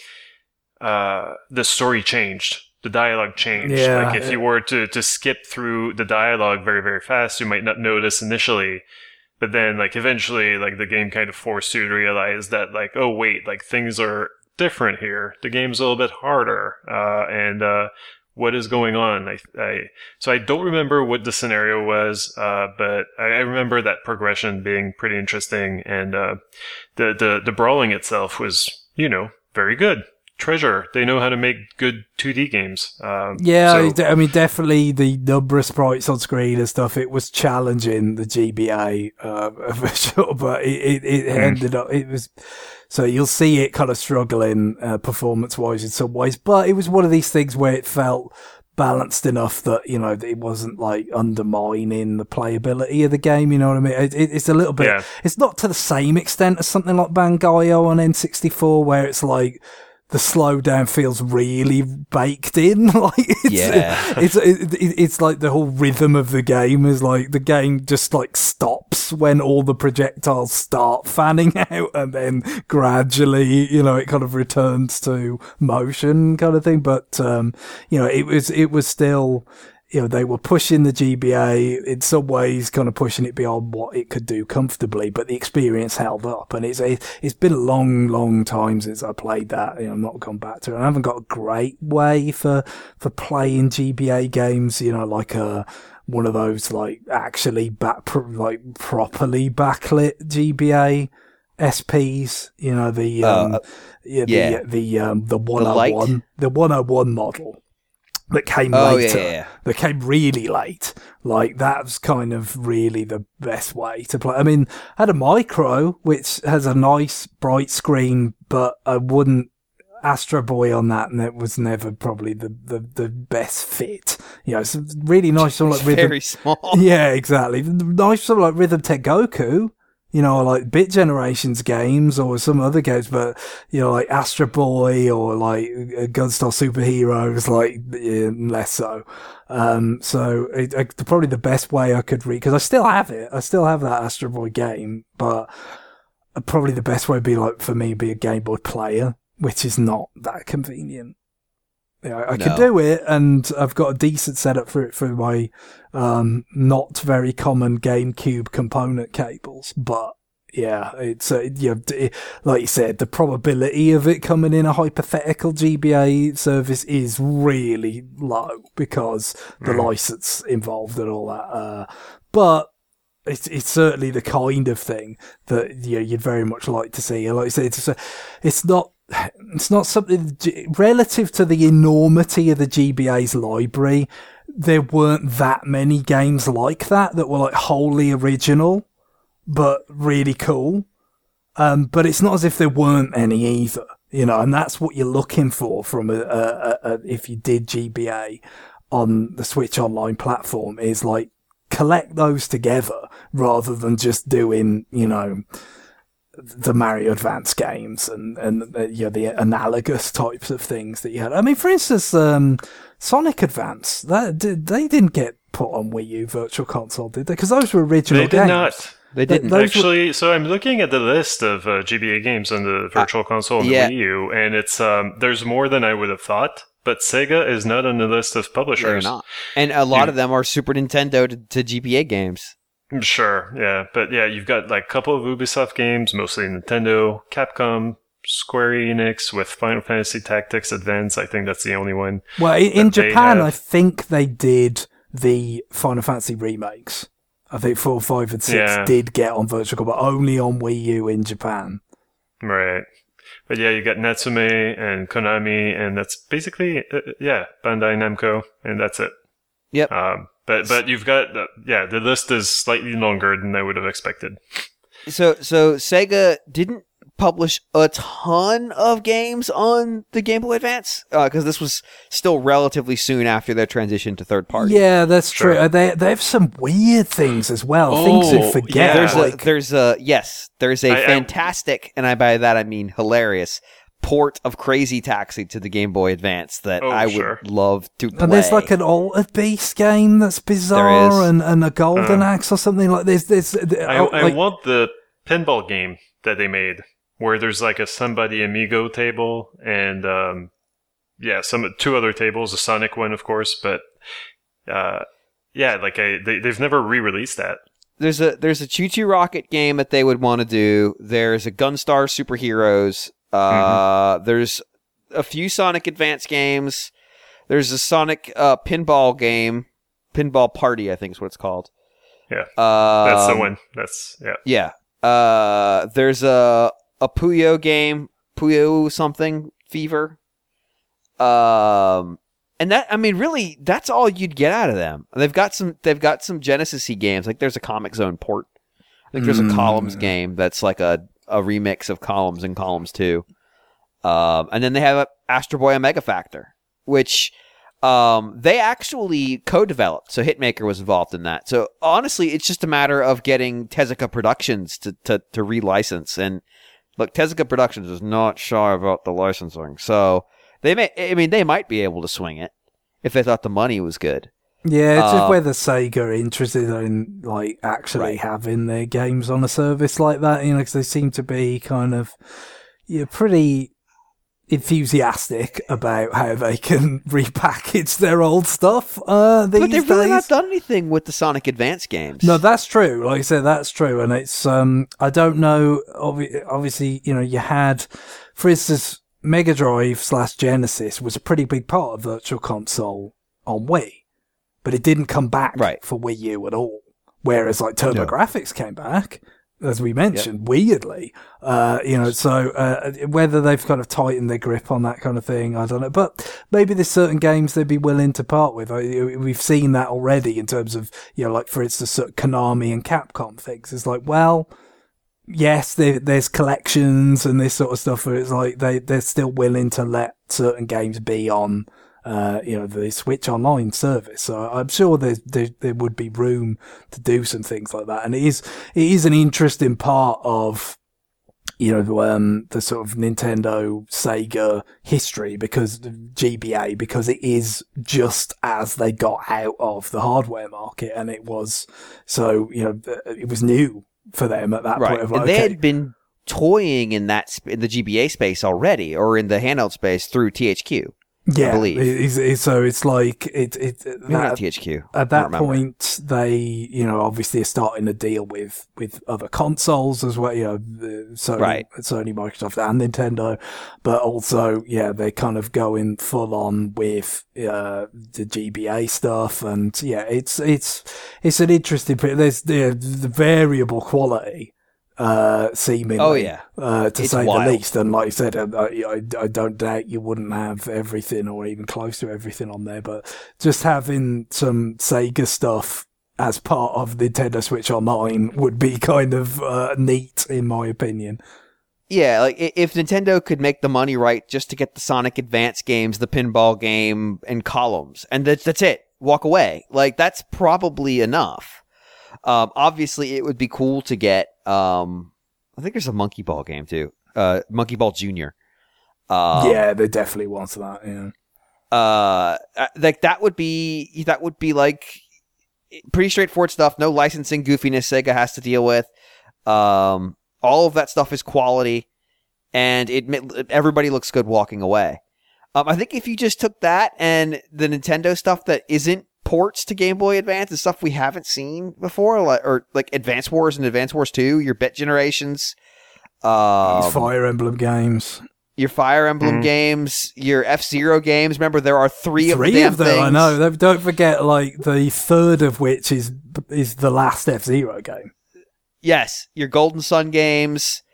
uh, the story changed. The dialogue changed. Yeah. Like, if you were to, to skip through the dialogue very, very fast, you might not notice initially. But then, like, eventually, like, the game kind of forced you to realize that, like, oh, wait, like, things are different here. The game's a little bit harder. Uh, and, uh, what is going on? I, I, so I don't remember what the scenario was, uh, but I, I remember that progression being pretty interesting, and uh, the, the the brawling itself was, you know, very good. Treasure, they know how to make good two D games. Um, Yeah, so, I mean, definitely the number of sprites on screen and stuff, it was challenging the G B A, uh, for sure, but it, it, it Mm. ended up, it was, so you'll see it kind of struggling, uh, performance-wise in some ways, but it was one of these things where it felt balanced enough that, you know, it wasn't like undermining the playability of the game, you know what I mean? It, it, it's a little bit, Yeah. it's not to the same extent as something like Bangai-O on N sixty-four, where it's like, the slowdown feels really baked in. Like it's, Yeah. it's, it, it, it's like the whole rhythm of the game is like the game just like stops when all the projectiles start fanning out, and then gradually, you know, it kind of returns to motion kind of thing. But, um, you know, it was, it was still, you know, they were pushing the G B A in some ways, kind of pushing it beyond what it could do comfortably, but the experience held up. And it's a, it's been a long, long time since I played that. You know, I've not gone back to it. I haven't got a great way for, for playing G B A games, you know, like a, one of those like actually back, like properly backlit G B A S Ps, you know, the, um, Uh, yeah, yeah. the, the, um, the one oh light? one, the one oh one model. That came Oh, later, yeah, yeah. that came really late. Like, that's kind of really the best way to play. I mean, I had a micro, which has a nice bright screen, but I wouldn't Astro Boy on that, and it was never probably the, the, the best fit. You know, it's really nice, sort of like Rhythm. Very small. Yeah, exactly. Nice, sort of like Rhythm Tech Goku. You know, like Bit Generations games or some other games, but, you know, like Astro Boy or like Gunstar Superheroes, like, yeah, less so. Um, so it, it, probably the best way I could read, because I still have it. I still have that Astro Boy game, but probably the best way would be like, for me, be a Game Boy player, which is not that convenient. Yeah, I No. can do it, and I've got a decent setup for it for my um, not very common GameCube component cables. But yeah, it's uh, yeah, it, like you said, the probability of it coming in a hypothetical G B A service is really low because the Mm. license involved and all that. Uh, but it's it's certainly the kind of thing that, you know, you'd very much like to see. Like I said, it's a, it's not. It's not something relative to the enormity of the G B A's library. There weren't that many games like that that were like wholly original, but really cool. Um, but it's not as if there weren't any either, you know, and that's what you're looking for from a, a, a if you did G B A on the Switch Online platform, is like collect those together rather than just doing, you know, the Mario Advance games and, and uh, you know, the analogous types of things that you had. I mean, for instance, um, Sonic Advance, that did, they didn't get put on Wii U Virtual Console, did they? Because those were original They did games. not. They didn't. Those Actually, were... so I'm looking at the list of uh, G B A games on the Virtual uh, Console and yeah. the Wii U, and it's um, there's more than I would have thought. But Sega is not on the list of publishers. They're not, and a lot you... of them are Super Nintendo to, to G B A games. Sure, yeah, but yeah, you've got like a couple of Ubisoft games, mostly Nintendo, Capcom, Square Enix with Final Fantasy Tactics Advance. I think that's the only one. Well, in Japan, I think they did the Final Fantasy remakes. I think four, five, and six yeah. did get on Virtual Console, but only on Wii U in Japan. Right. But yeah, you got Natsume and Konami, and that's basically, uh, yeah, Bandai Namco, and that's it. Yep. Um, but but you've got, uh, yeah, the list is slightly longer than I would have expected. So so Sega didn't publish a ton of games on the Game Boy Advance because uh, this was still relatively soon after their transition to third party. Yeah, that's Sure. true. They they have some weird things as well. Oh, things you forget. yeah. There's like, a there's a yes, there's a I- I- fantastic, and I by that I mean hilarious port of Crazy Taxi to the Game Boy Advance that Oh, I would sure. love to play. and there's like an Altered Beast game that's bizarre, There is. and, and a Golden Uh. Axe or something like this. There's, I, oh, I like, want the pinball game that they made, where there's like a Somebody Amigo table and um, yeah, some two other tables, a Sonic one, of course, but uh, yeah, like I, they they've never re-released that. There's a there's a Choo Choo Rocket game that they would want to do. There's a Gunstar Superheroes. Uh, Mm-hmm. There's a few Sonic Advance games. There's a Sonic uh, pinball game, Pinball Party, I think is what it's called. Yeah, Um, that's the one. That's yeah. Yeah. Uh, there's a a Puyo game, Puyo something Fever. Um, and that I mean, really, that's all you'd get out of them. They've got some. They've got some Genesis-y games. Like there's a Comic Zone port. I think there's a Mm. Columns game that's like a a remix of Columns and Columns two. Um, and then they have Astro Boy Omega Factor, which um, they actually co-developed. So Hitmaker was involved in that. So honestly, it's just a matter of getting Tezuka Productions to, to, to relicense. And look, Tezuka Productions is not shy about the licensing. So they may, I mean, they might be able to swing it if they thought the money was good. yeah, it's uh, just whether Sega are interested in like actually Right. having their games on a service like that, you know, because they seem to be kind of yeah, pretty enthusiastic about how they can repackage their old stuff uh, these But they've really days. not done anything with the Sonic Advance games. No, that's true. Like I said, that's true. And it's, um, I don't know, obvi- obviously, you know, you had, for instance, Mega Drive slash Genesis was a pretty big part of Virtual Console on Wii, but it didn't come back Right. for Wii U at all. Whereas like TurboGrafx No. came back, as we mentioned, weirdly, uh, you know, so, uh, whether they've kind of tightened their grip on that kind of thing, I don't know, but maybe there's certain games they'd be willing to part with. I, we've seen that already in terms of, you know, like for instance, sort of Konami and Capcom things. It's like, well, yes, there, there's collections and this sort of stuff where it's like they, they're still willing to let certain games be on, uh, you know, the Switch Online service. So I'm sure there's, there, there would be room to do some things like that. And it is, it is an interesting part of, you know, um, the sort of Nintendo, Sega history because G B A, because it is just as they got out of the hardware market and it was, so, you know, it was new for them at that Right. point. Of like, And they okay, had been toying in that sp- in the G B A space already, or in the handheld space through T H Q. yeah, believe. it's- it's- so it's like, it, it, Maybe not that, T H Q. at I that don't remember. point, they, you know, obviously are starting to deal with, with other consoles as well, you know, the Sony, Right. Sony, Microsoft and Nintendo, but also, yeah, they're kind of going full on with, uh, the G B A stuff. And yeah, it's, it's, it's an interesting, there's the, the variable quality, uh, seemingly. Oh, yeah. Uh, to It's say wild. the least. And like I said, I, I, I don't doubt you wouldn't have everything or even close to everything on there, but just having some Sega stuff as part of Nintendo Switch Online would be kind of uh, neat, in my opinion. Yeah, like i- if Nintendo could make the money right just to get the Sonic Advance games, the pinball game, and Columns, and that's that's it. Walk away. Like that's probably enough. Um, obviously, it would be cool to get. Um, I think there's a Monkey Ball game too. Uh, Monkey Ball Junior. Um, Yeah, they definitely want that. Yeah. uh like that would be that would be like pretty straightforward stuff. No licensing goofiness Sega has to deal with. Um, all of that stuff is quality, and it everybody looks good walking away. Um, I think if you just took that and the Nintendo stuff that isn't ports to Game Boy Advance and stuff we haven't seen before, like, or like Advance Wars and Advance Wars two, your bit generations, um, Fire Emblem games. Your Fire Emblem mm. games, your F-Zero games. Remember, there are three, three of, the of them. things. I know. Don't forget, like the third of which is is the last F-Zero game. Yes, your Golden Sun games.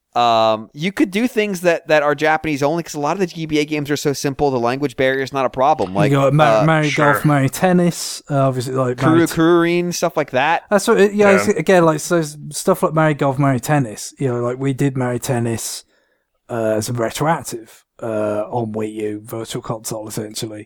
Um, you could do things that, that are Japanese only because a lot of the G B A games are so simple. The language barrier is not a problem. Like you got Mar- uh, Mario sure. Golf, Mario Tennis, uh, obviously like Kuru Mario Kururine, stuff like that. That's what. It, yeah, Yeah. It's, again, like so stuff like Mario Golf, Mario Tennis. You know, like we did Mario Tennis uh, as a retroactive uh, on Wii U Virtual Console, essentially.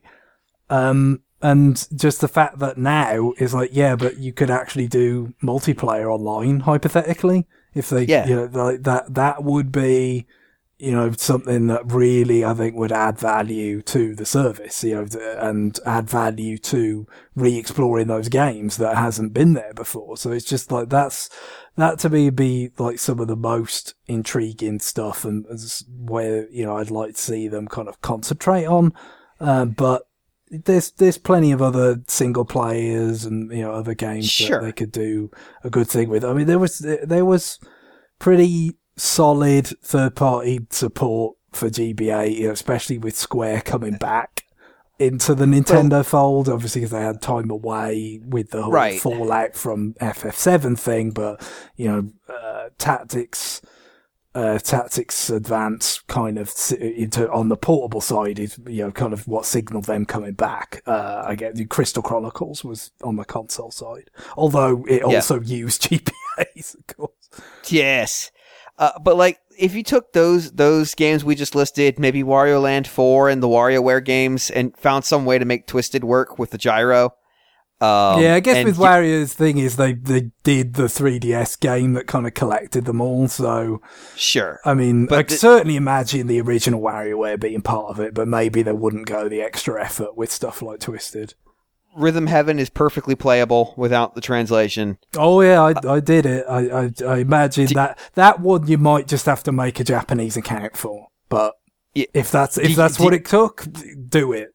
Um, and just the fact that now is like, yeah, but you could actually do multiplayer online, hypothetically, if they, Yeah. you know, like that, that would be, you know, something that really, I think, would add value to the service, you know, and add value to re-exploring those games that hasn't been there before. So it's just like, that's, that to me be like some of the most intriguing stuff and where, you know, I'd like to see them kind of concentrate on. Uh, but there's there's plenty of other single players and, you know, other games Sure. that they could do a good thing with. I mean, there was there was pretty solid third party support for G B A, you know, especially with Square coming back into the Nintendo well, fold, obviously because they had time away with the whole right. fallout from F F seven thing, but, you know, uh, Tactics. Uh, Tactics Advance kind of into on the portable side is, you know, kind of what signaled them coming back. Uh, I get the Crystal Chronicles was on the console side, although it yeah. also used G P As, of course. Yes, uh, but like if you took those those games we just listed, maybe Wario Land four and the WarioWare games, and found some way to make Twisted work with the gyro. Um, yeah, I guess with y- Wario's thing is they, they did the three D S game that kind of collected them all, so... Sure. I mean, but I could th- certainly imagine the original WarioWare being part of it, but maybe they wouldn't go the extra effort with stuff like Twisted. Rhythm Heaven is perfectly playable without the translation. Oh yeah, I, I did it. I, I, I imagine D- that that one you might just have to make a Japanese account for, but yeah. if that's if D- that's D- what it took, do it.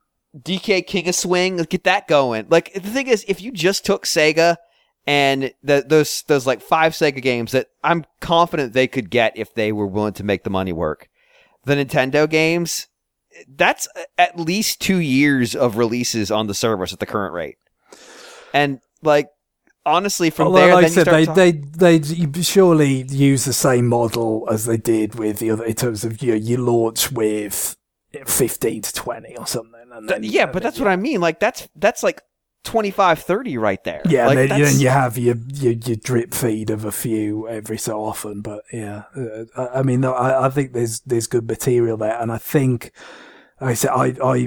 D K King of Swing, let's get that going. Like the thing is, if you just took Sega and the, those those like five Sega games that I'm confident they could get if they were willing to make the money work, the Nintendo games, that's at least two years of releases on the service at the current rate. And like honestly, from Although, there, like then I said, you start they talk- they they surely use the same model as they did with the other in terms of, you know, you launch with fifteen to twenty or something. And then, yeah, and but then, that's what I mean. Like that's that's like twenty-five, thirty right there. Yeah, like, and then, that's... then you have your, your your drip feed of a few every so often. But yeah, uh, I mean, I, I think there's there's good material there, and I think, like I said, I, I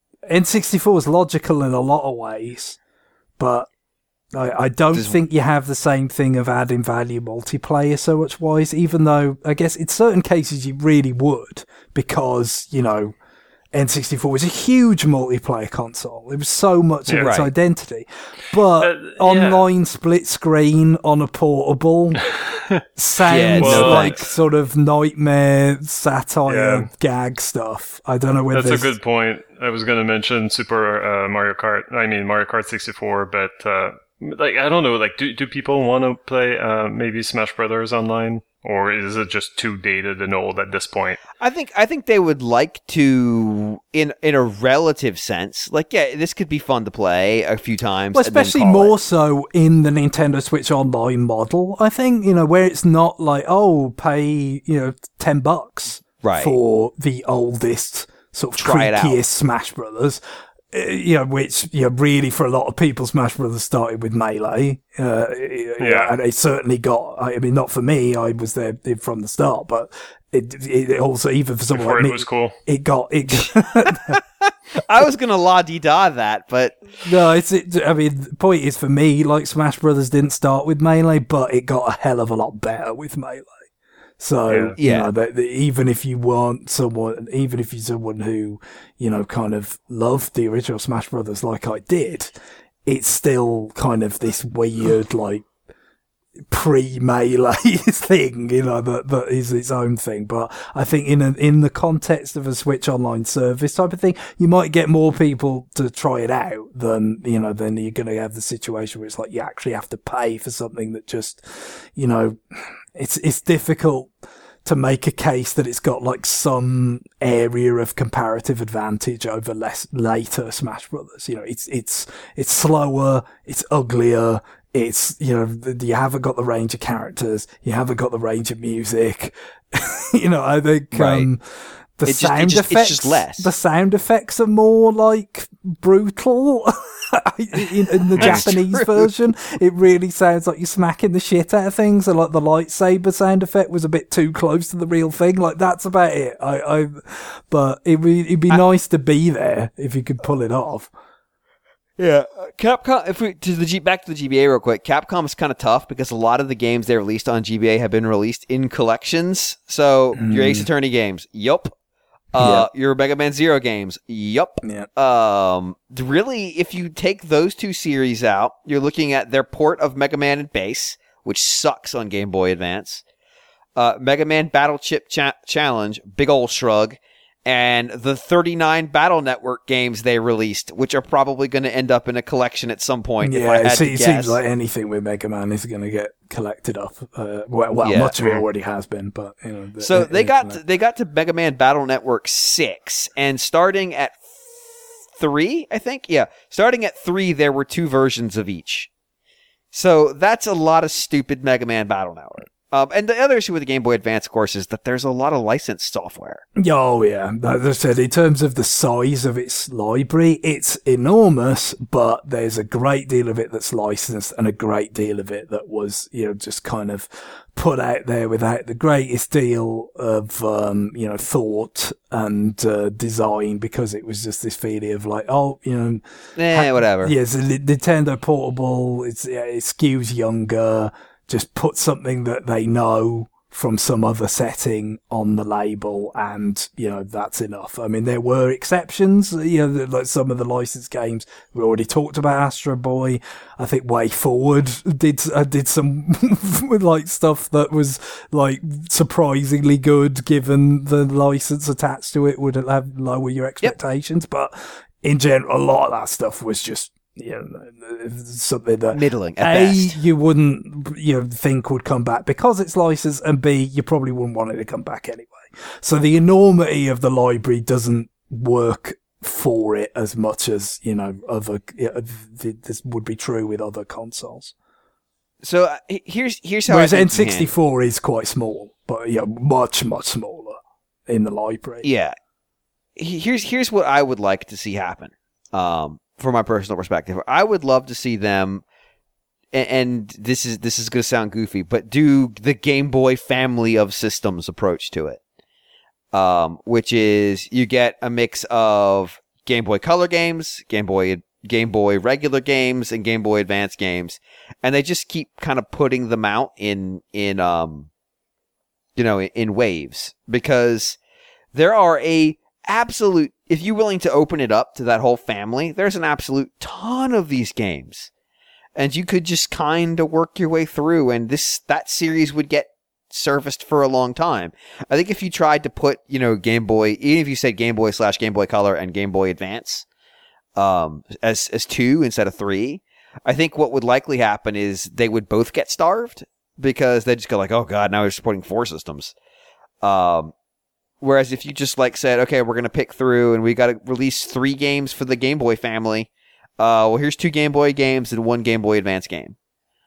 N sixty-four is logical in a lot of ways, but I, I don't Does... think you have the same thing of adding value multiplayer so much wise. Even though I guess in certain cases you really would, because, you know, N sixty-four was a huge multiplayer console. It was so much Yeah, of its right. identity. But Uh, yeah. online split screen on a portable sounds Yeah, no like thanks. sort of nightmare satire Yeah. gag stuff. I don't know whether That's a there's- good point. I was going to mention Super uh, Mario Kart. I mean Mario Kart sixty-four, but uh, like I don't know. Like, do do people want to play uh, maybe Smash Brothers online, or is it just too dated and old at this point? I think I think they would like to, in in a relative sense, like yeah, this could be fun to play a few times. Well, and then especially call more it. so in the Nintendo Switch Online model. I think, you know, where it's not like, oh, pay, you know, ten bucks Right. for the oldest sort of Try it out. creakiest Smash Brothers. Uh, you know, which, you know, really for a lot of people, Smash Brothers started with Melee. Uh, Yeah. And it certainly got, I mean, not for me, I was there from the start, but it, it also, even for someone Before like it me, was cool. it got, it I was gonna la di da that, but No, it's. It, I mean, the point is, for me, like Smash Brothers didn't start with Melee, but it got a hell of a lot better with Melee. So, Yeah. you Yeah. know, that, that even if you want someone, even if you're someone who, you know, kind of loved the original Smash Brothers like I did, it's still kind of this weird, like, pre-Melee thing, you know, that, that is its own thing. But I think in a, in the context of a Switch Online service type of thing, you might get more people to try it out than, you know, then you're going to have the situation where it's like you actually have to pay for something that just, you know, it's, it's difficult to make a case that it's got like some area of comparative advantage over less later Smash Brothers. You know, it's, it's, it's slower, it's uglier, it's, you know, you haven't got the range of characters, you haven't got the range of music. You know, I think, right. um, the it sound just, it just, effects, it's just less. the sound effects are more like brutal. in, in the That's Japanese true. version, it really sounds like you're smacking the shit out of things. And like the lightsaber sound effect was a bit too close to the real thing. Like that's about it. I, I, but it would it'd be I, nice to be there if you could pull it off. Yeah, uh, Capcom. If we to the G, back to the G B A real quick, Capcom is kind of tough because a lot of the games they released on G B A have been released in collections. So Mm. your Ace Attorney games, yup. Uh, your Mega Man Zero games, yup. Yeah. Um, really, if you take those two series out, you're looking at their port of Mega Man and Base, which sucks on Game Boy Advance. Uh, Mega Man Battle Chip Cha- Challenge, big ol' shrug. And the thirty-nine Battle Network games they released, which are probably going to end up in a collection at some point. Yeah, if I had it, to it guess. seems like anything with Mega Man is going to get collected up. Uh, well, well Yeah. much of it already has been, but you know. The, So the, they the, got to, they got to Mega Man Battle Network six, and starting at three, I think, yeah, starting at three, there were two versions of each. So that's a lot of stupid Mega Man Battle Network. Um, and the other issue with the Game Boy Advance, of course, is that there's a lot of licensed software. Oh, yeah. As I said, in terms of the size of its library, it's enormous, but there's a great deal of it that's licensed and a great deal of it that was, you know, just kind of put out there without the greatest deal of, um, you know, thought and uh, design, because it was just this feeling of like, oh, you know. Eh, whatever. Yeah, it's a Nintendo Portable. It's, yeah, it skews younger. Just put something that they know from some other setting on the label, and, you know, that's enough. I mean, there were exceptions, you know, like some of the licensed games. We already talked about Astro Boy. I think Way Forward did, uh, did some, like, stuff that was, like, surprisingly good, given the license attached to it would have lower your expectations. Yep. But in general, a lot of that stuff was just, you know, something that middling at A, best. you wouldn't, you know, think would come back because it's licensed, and B, you probably wouldn't want it to come back anyway. So the enormity of the library doesn't work for it as much as, you know, other, you know, this would be true with other consoles. So uh, here's here's how Whereas I think N sixty-four is quite small, but yeah, much much smaller in the library. Yeah, here's here's what I would like to see happen. Um. From my personal perspective, I would love to see them, and, and this is this is going to sound goofy, but do the Game Boy family of systems approach to it, um, which is you get a mix of Game Boy Color games, Game Boy Game Boy regular games, and Game Boy Advance games, and they just keep kind of putting them out in in um, you know, in, in waves, because there are a absolute, if you're willing to open it up to that whole family, there's an absolute ton of these games. And you could just kind of work your way through, and this that series would get serviced for a long time. I think if you tried to put, you know, Game Boy, even if you said Game Boy slash Game Boy Color and Game Boy Advance um, as, as two instead of three, I think what would likely happen is they would both get starved, because they'd just go like, oh god, now we're supporting four systems. Um, Whereas if you just like said, okay, we're going to pick through and we got to release three games for the Game Boy family. Uh, well, here's two Game Boy games and one Game Boy Advance game.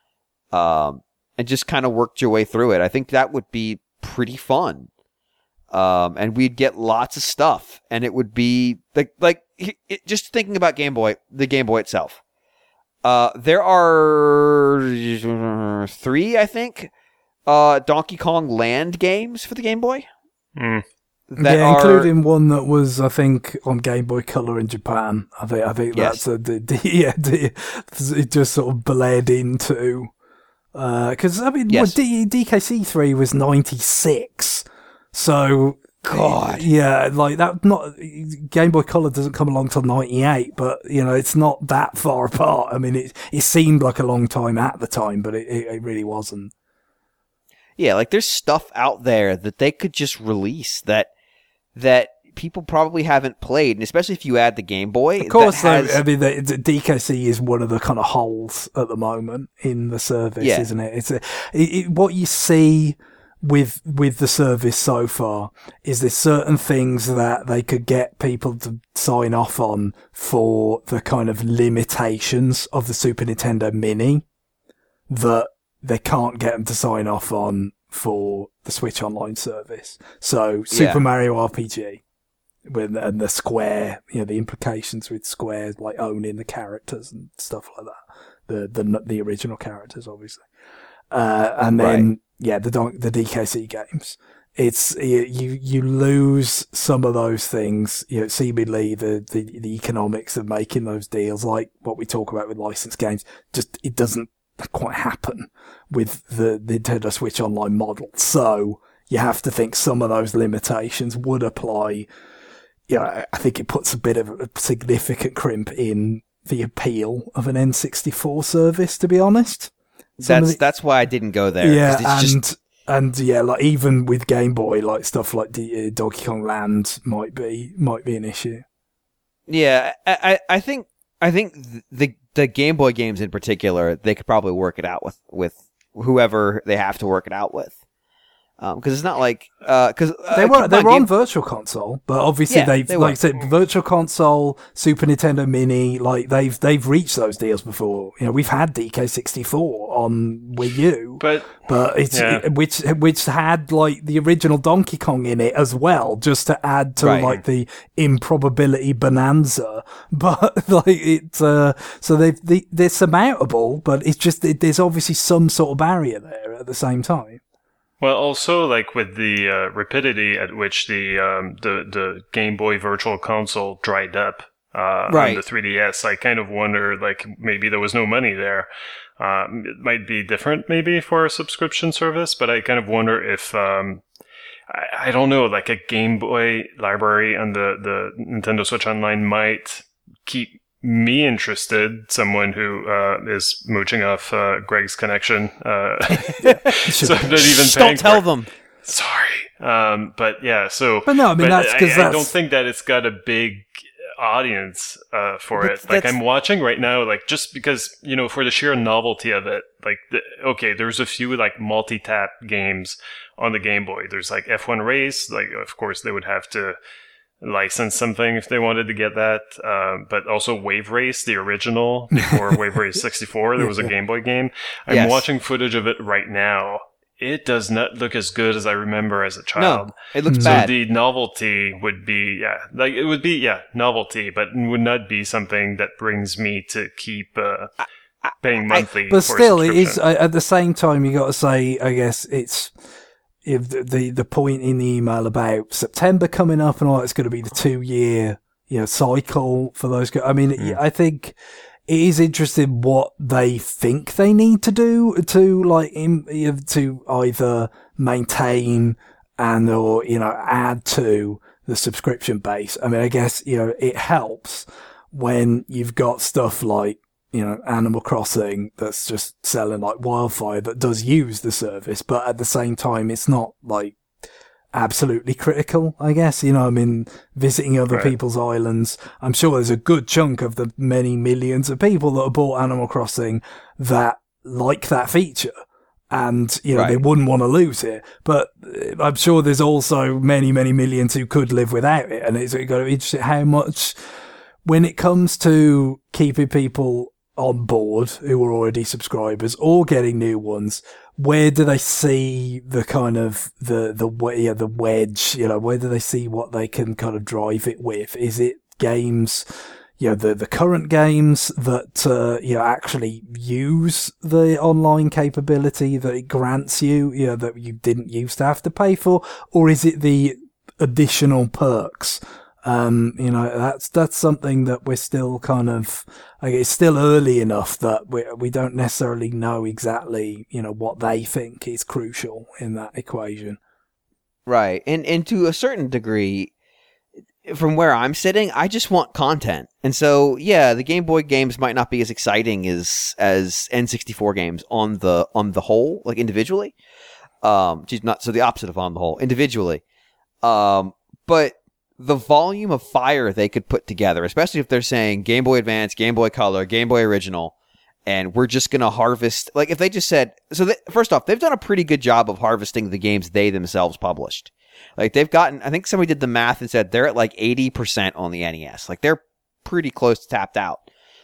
Um, and just kind of worked your way through it. I think that would be pretty fun. Um, and we'd get lots of stuff, and it would be like, like it, just thinking about Game Boy, the Game Boy itself. Uh, there are three, I think, uh, Donkey Kong Land games for the Game Boy. Mm. That yeah, are, including one that was, I think, on Game Boy Color in Japan. I think, I think yes. that's a, the, the, yeah, the, it just sort of bled into, because, uh, I mean, yes. well, D- DKC three was ninety-six, so God. Yeah, like that. Not Game Boy Color doesn't come along till ninety-eight, but you know it's not that far apart. I mean, it it seemed like a long time at the time, but it, it, it really wasn't. Yeah, like there's stuff out there that they could just release that that people probably haven't played, and especially if you add the Game Boy. Of course, has... though, I mean, the, the D K C is one of the kind of holes at the moment in the service, yeah. isn't it? It's a, it, it, what you see with with the service so far is there's certain things that they could get people to sign off on for the kind of limitations of the Super Nintendo Mini that they can't get them to sign off on for the Switch Online service. So Super yeah. Mario R P G with and the Square, you know, the implications with Square like owning the characters and stuff like that. The the the original characters, obviously. Uh, and then right. yeah, the the D K C games. It's you you lose some of those things. You know, seemingly the, the the economics of making those deals, like what we talk about with licensed games, just it doesn't quite happen with the Nintendo Switch Online model. So you have to think some of those limitations would apply. You know, I think it puts a bit of a significant crimp in the appeal of an N sixty-four service, to be honest. Some That's the, that's why I didn't go there. Yeah, it's and just... and yeah, like even with Game Boy, like stuff like the, uh, Donkey Kong Land might be might be an issue. Yeah, I, I, I think I think the the Game Boy games in particular, they could probably work it out with, with whoever they have to work it out with. Because um, it's not like because uh, they were they on, were Game... on Virtual Console, but obviously yeah, they've they like I said, Virtual Console, Super Nintendo Mini, like they've they've reached those deals before. You know, we've had D K sixty-four on Wii U, but but it's yeah. it, which which had like the original Donkey Kong in it as well, just to add to right. like the improbability bonanza. But like it's uh, so they they they're surmountable, but it's just it, there's obviously some sort of barrier there at the same time. Well, also, like, with the uh, rapidity at which the um, the the Game Boy Virtual Console dried up uh, right. on the three D S, I kind of wonder, like, maybe there was no money there. Um, it might be different, maybe, for a subscription service, but I kind of wonder if, um, I, I don't know, like, a Game Boy library on the, the Nintendo Switch Online might keep me interested, someone who uh, is mooching off uh, Greg's connection. Uh, so I'm not even paying Don't tell for them. Sorry. Um, but yeah, so. But no, I mean, that's because I, I don't think that it's got a big audience uh, for but it. Like, I'm watching right now, like, just because, you know, for the sheer novelty of it, like, the, okay, there's a few, like, multi-tap games on the Game Boy. There's, like, F one Race. Like, of course, they would have to license something if they wanted to get that, um, but also Wave Race, the original, before Wave Race sixty-four, there was a Game Boy game. I'm yes. watching footage of it right now. It does not look as good as I remember as a child. No, it looks so bad. So the novelty would be, yeah, like it would be, yeah, novelty, but it would not be something that brings me to keep uh, paying monthly. I, but for still, it is, at the same time, you got to say, I guess it's, if the, the the point in the email about September coming up and all, it's going to be the two year you know cycle for those guys. I mean, mm. I think it is interesting what they think they need to do to like in, to either maintain and or you know add to the subscription base. I mean, I guess you know it helps when you've got stuff like, you know, Animal Crossing that's just selling like wildfire that does use the service, but at the same time, it's not like absolutely critical, I guess. You know, I mean, visiting other right. people's islands, I'm sure there's a good chunk of the many millions of people that have bought Animal Crossing that like that feature. And, you know, right. they wouldn't want to lose it. But I'm sure there's also many, many millions who could live without it. And it's going to be interesting how much, when it comes to keeping people on board who are already subscribers or getting new ones, where do they see the kind of the the way yeah, the wedge, you know, where do they see what they can kind of drive it with? Is it games, you know, the the current games that uh, you know actually use the online capability that it grants you, you know, that you didn't used to have to pay for, or is it the additional perks? Um, you know, that's, that's something that we're still kind of, like, it's still early enough that we, we don't necessarily know exactly, you know, what they think is crucial in that equation. Right. And and to a certain degree, from where I'm sitting, I just want content. And so, yeah, the Game Boy games might not be as exciting as as N sixty-four games on the on the whole, like individually. Um, geez, not so the opposite of on the whole, individually. Um, but the volume of fire they could put together, especially if they're saying Game Boy Advance, Game Boy Color, Game Boy Original, and we're just going to harvest, like if they just said, so they, first off, they've done a pretty good job of harvesting the games they themselves published. Like they've gotten, I think somebody did the math and said they're at like eighty percent on the N E S. Like they're pretty close to tapped out.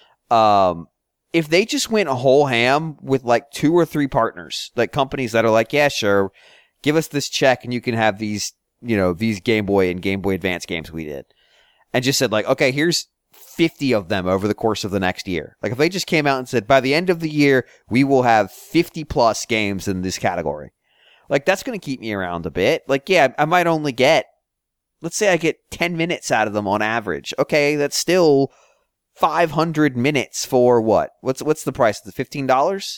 Um, if they just went whole ham with like two or three partners, like companies that are like, yeah, sure, give us this check and you can have these, you know, these Game Boy and Game Boy Advance games we did. And just said like, okay, here's fifty of them over the course of the next year. Like if they just came out and said, by the end of the year, we will have fifty plus games in this category. Like that's going to keep me around a bit. Like, yeah, I might only get, let's say I get ten minutes out of them on average. Okay, that's still five hundred minutes for what? What's what's the price? The fifteen dollars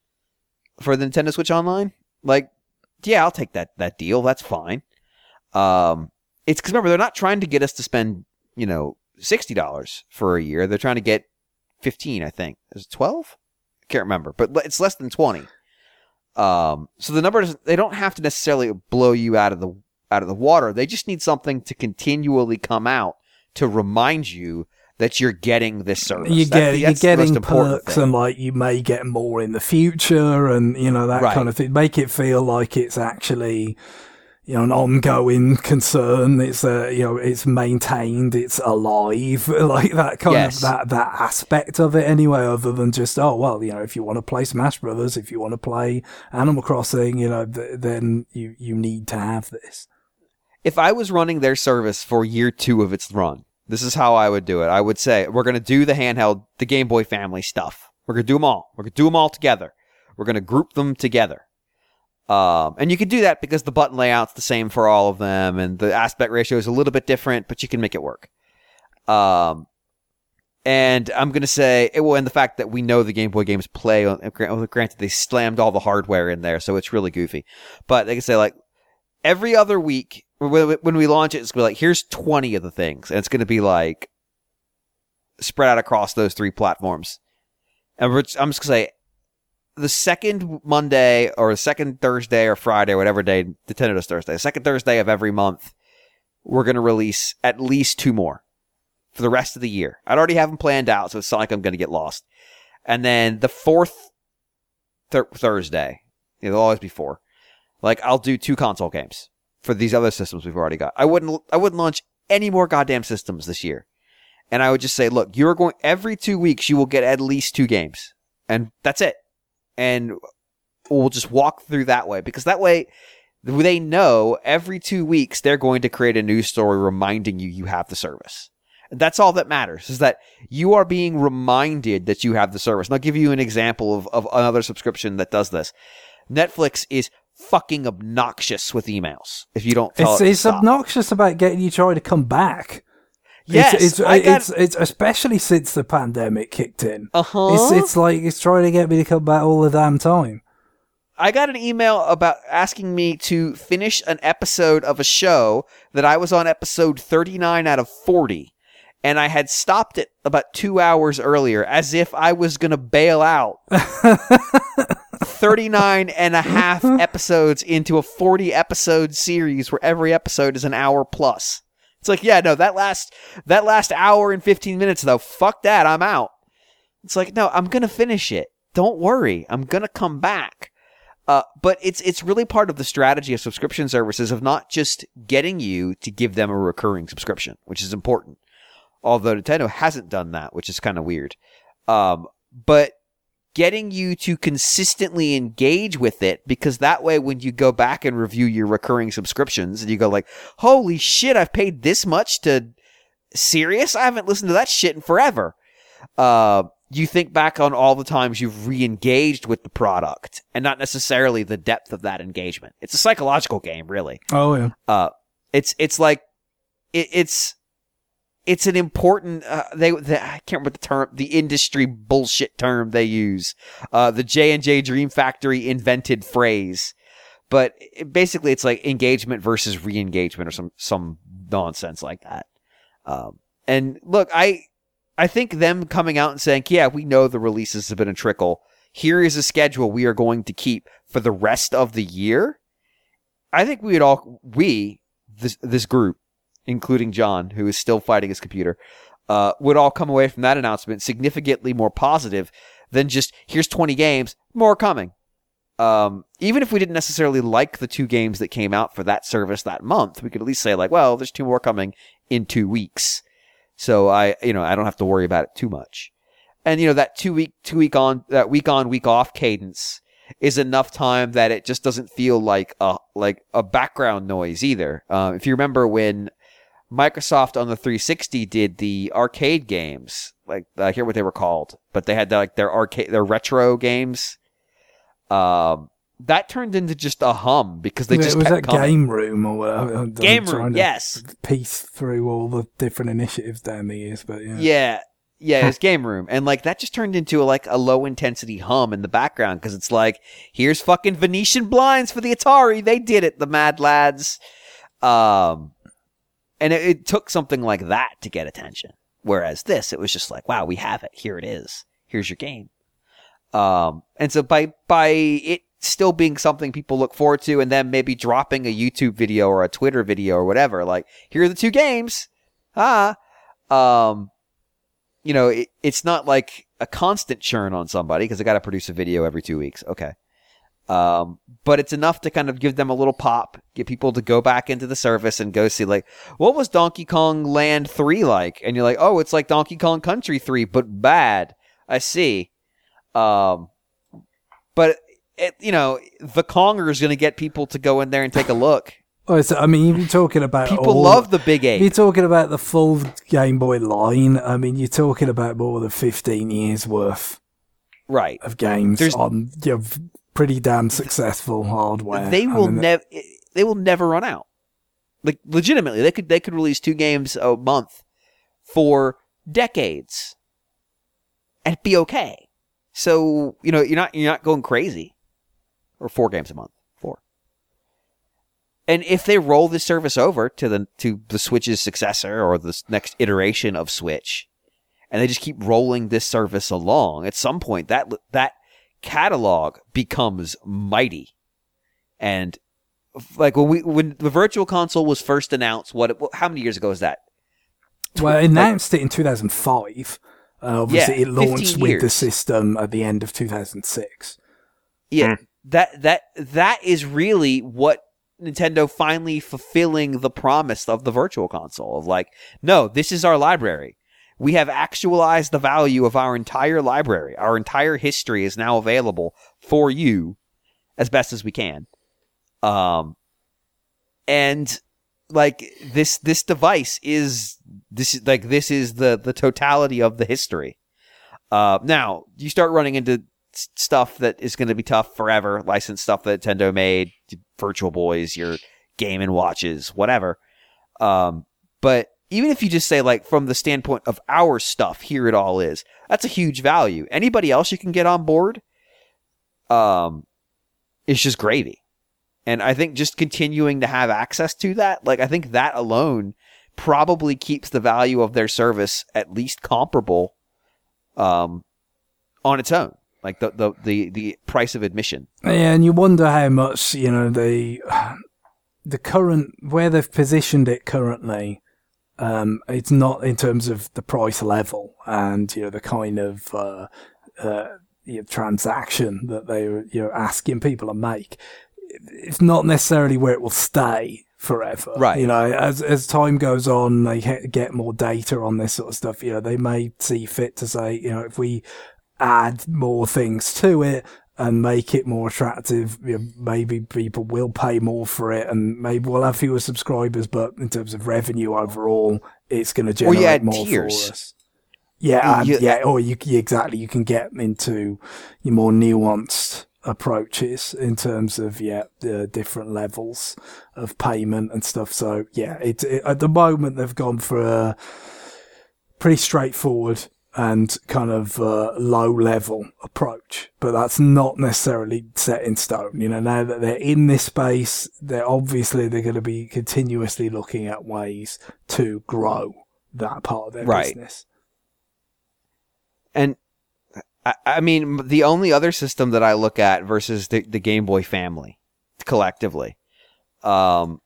for the Nintendo Switch Online? Like, yeah, I'll take that that deal. That's fine. Um, it's because remember, they're not trying to get us to spend, you know, sixty dollars for a year. They're trying to get fifteen, I think. Is it twelve? I can't remember, but it's less than twenty. Um, so the numbers, they don't have to necessarily blow you out of the out of the water. They just need something to continually come out to remind you that you're getting this service. You get, the, you're getting perks thing. And like you may get more in the future and, you know, that right. kind of thing. Make it feel like it's actually, you know, an ongoing concern. It's uh, you know, it's maintained, it's alive, like that kind yes. of that that aspect of it anyway. Other than just oh well, you know, if you want to play Smash Brothers, if you want to play Animal Crossing, you know, th- then you you need to have this. If I was running their service for year two of its run, this is how I would do it. I would say we're going to do the handheld, the Game Boy family stuff. We're going to do them all. We're going to do them all together. We're going to group them together. Um, and you can do that because the button layout's the same for all of them, and the aspect ratio is a little bit different, but you can make it work. Um, and I'm going to say, well, and the fact that we know the Game Boy games play, on, granted, they slammed all the hardware in there, so it's really goofy. But they can say, like, every other week, when we launch it, it's going to be like, here's twenty of the things, and it's going to be, like, spread out across those three platforms. And we're, I'm just going to say, the second Monday or the second Thursday or Friday or whatever day, Nintendo does Thursday, the second Thursday of every month, we're going to release at least two more for the rest of the year. I'd already have them planned out, so it's not like I'm going to get lost. And then the fourth th- Thursday, you know, there'll always be four. Like, I'll do two console games for these other systems we've already got. I wouldn't, I wouldn't launch any more goddamn systems this year. And I would just say, look, you're going, every two weeks, you will get at least two games. And that's it. And we'll just walk through that way, because that way they know every two weeks they're going to create a news story reminding you you have the service. That's all that matters, is that you are being reminded that you have the service. And I'll give you an example of, of another subscription that does this. Netflix is fucking obnoxious with emails if you don't tell it's, it to it's stop. obnoxious about getting you trying to come back. Yes, it's, it's, I got, it's, it's especially since the pandemic kicked in. Uh-huh. It's it's like it's trying to get me to come back all the damn time. I got an email about asking me to finish an episode of a show that I was on episode thirty-nine out of forty, and I had stopped it about two hours earlier, as if I was going to bail out thirty-nine and a half episodes into a forty episode series where every episode is an hour plus. It's like, yeah, no, that last that last hour and fifteen minutes, though, fuck that, I'm out. It's like, no, I'm going to finish it. Don't worry. I'm going to come back. Uh, but it's it's really part of the strategy of subscription services of not just getting you to give them a recurring subscription, which is important. Although Nintendo hasn't done that, which is kind of weird. Um, but getting you to consistently engage with it, because that way when you go back and review your recurring subscriptions and you go like, holy shit, I've paid this much to Sirius? I haven't listened to that shit in forever. Uh, you think back on all the times you've re-engaged with the product and not necessarily the depth of that engagement. It's a psychological game, really. Oh, yeah. Uh, it's, it's like, it, it's, It's an important, uh, they, they, I can't remember the term, the industry bullshit term they use. Uh, the J and J Dream Factory invented phrase. but it, basically it's like engagement versus re-engagement or some some nonsense like that. Um, and look, I I think them coming out and saying, yeah, we know the releases have been a trickle. Here is a schedule we are going to keep for the rest of the year. I think we would all, we, this, this group, including John, who is still fighting his computer, uh, would all come away from that announcement significantly more positive than just, here's twenty games, more coming. Um, even if we didn't necessarily like the two games that came out for that service that month, we could at least say like, well, there's two more coming in two weeks. So I, you know, I don't have to worry about it too much. And, you know, that two week, two week on, that week on, week off cadence is enough time that it just doesn't feel like a, like a background noise either. Um, if you remember when Microsoft on the three sixty did the arcade games, like, I hear what they were called, but they had like their arcade, their retro games. Um, that turned into just a hum because they yeah, just it was kept that coming. Game Room or whatever. Game Room, yes. Piece through all the different initiatives down the years, but yeah. Yeah. Yeah, it's Game Room. And, like, that just turned into, a, like, a low-intensity hum in the background because it's like, here's fucking Venetian blinds for the Atari. They did it, the mad lads. Um, and it, it took something like that to get attention. Whereas this, it was just like, wow, we have it. Here it is. Here's your game. Um, and so by by it still being something people look forward to and then maybe dropping a YouTube video or a Twitter video or whatever, like, here are the two games. Ah. Um... You know, it, it's not like a constant churn on somebody because they got to produce a video every two weeks. Okay. Um, but it's enough to kind of give them a little pop, get people to go back into the service and go see, like, what was Donkey Kong Land three like? And you're like, oh, it's like Donkey Kong Country three, but bad. I see. Um, but, it, you know, the Konger is going to get people to go in there and take a look. Oh, so, I mean, you're talking about people all, love the Big Eight. You're talking about the full Game Boy line. I mean, you're talking about more than fifteen years worth, right, of games There's, on you know, pretty damn successful hardware. They will I mean, never. They will never run out. Like legitimately, they could they could release two games a month for decades, and be okay. So you know you're not you're not going crazy, or four games a month. And if they roll this service over to the to the Switch's successor or the next iteration of Switch, and they just keep rolling this service along, at some point that that catalog becomes mighty. And like when we when the Virtual Console was first announced, what how many years ago was that? Well, it announced it in two thousand five. Uh, obviously, yeah, it launched with years. the system at the end of two thousand six. Yeah, mm. that that that is really what Nintendo finally fulfilling the promise of the Virtual Console of like, no, this is our library. We have actualized the value of our entire library. Our entire history is now available for you as best as we can. Um, and like this, this device is this is like, this is the, the totality of the history. Uh, now you start running into stuff that is going to be tough forever, licensed stuff that Nintendo made, Virtual Boys, your Game and Watches, whatever. Um, but even if you just say, like, from the standpoint of our stuff, here it all is, that's a huge value. Anybody else you can get on board, um, it's just gravy. And I think just continuing to have access to that, like, I think that alone probably keeps the value of their service at least comparable, um, on its own. Like the, the, the, the price of admission. Yeah, and you wonder how much, you know, the the current, where they've positioned it currently, um, it's not in terms of the price level and, you know, the kind of uh, uh, you know, transaction that they're you know, asking people to make. It's not necessarily where it will stay forever. Right. You know, as as time goes on, they get more data on this sort of stuff. You know, they may see fit to say, you know, if we add more things to it and make it more attractive, you know, maybe people will pay more for it and maybe we'll have fewer subscribers, but in terms of revenue overall, it's going to generate or you add more tiers. for us. Yeah, and, you, yeah, or you, you exactly, you can get into your more nuanced approaches in terms of, yeah, the different levels of payment and stuff. So, yeah, it, it, at the moment they've gone for a pretty straightforward and kind of uh, low level approach, but that's not necessarily set in stone. You know, now that they're in this space, they're obviously they're going to be continuously looking at ways to grow that part of their Right. business. And I, I mean, the only other system that I look at versus the, the Game Boy family collectively, um,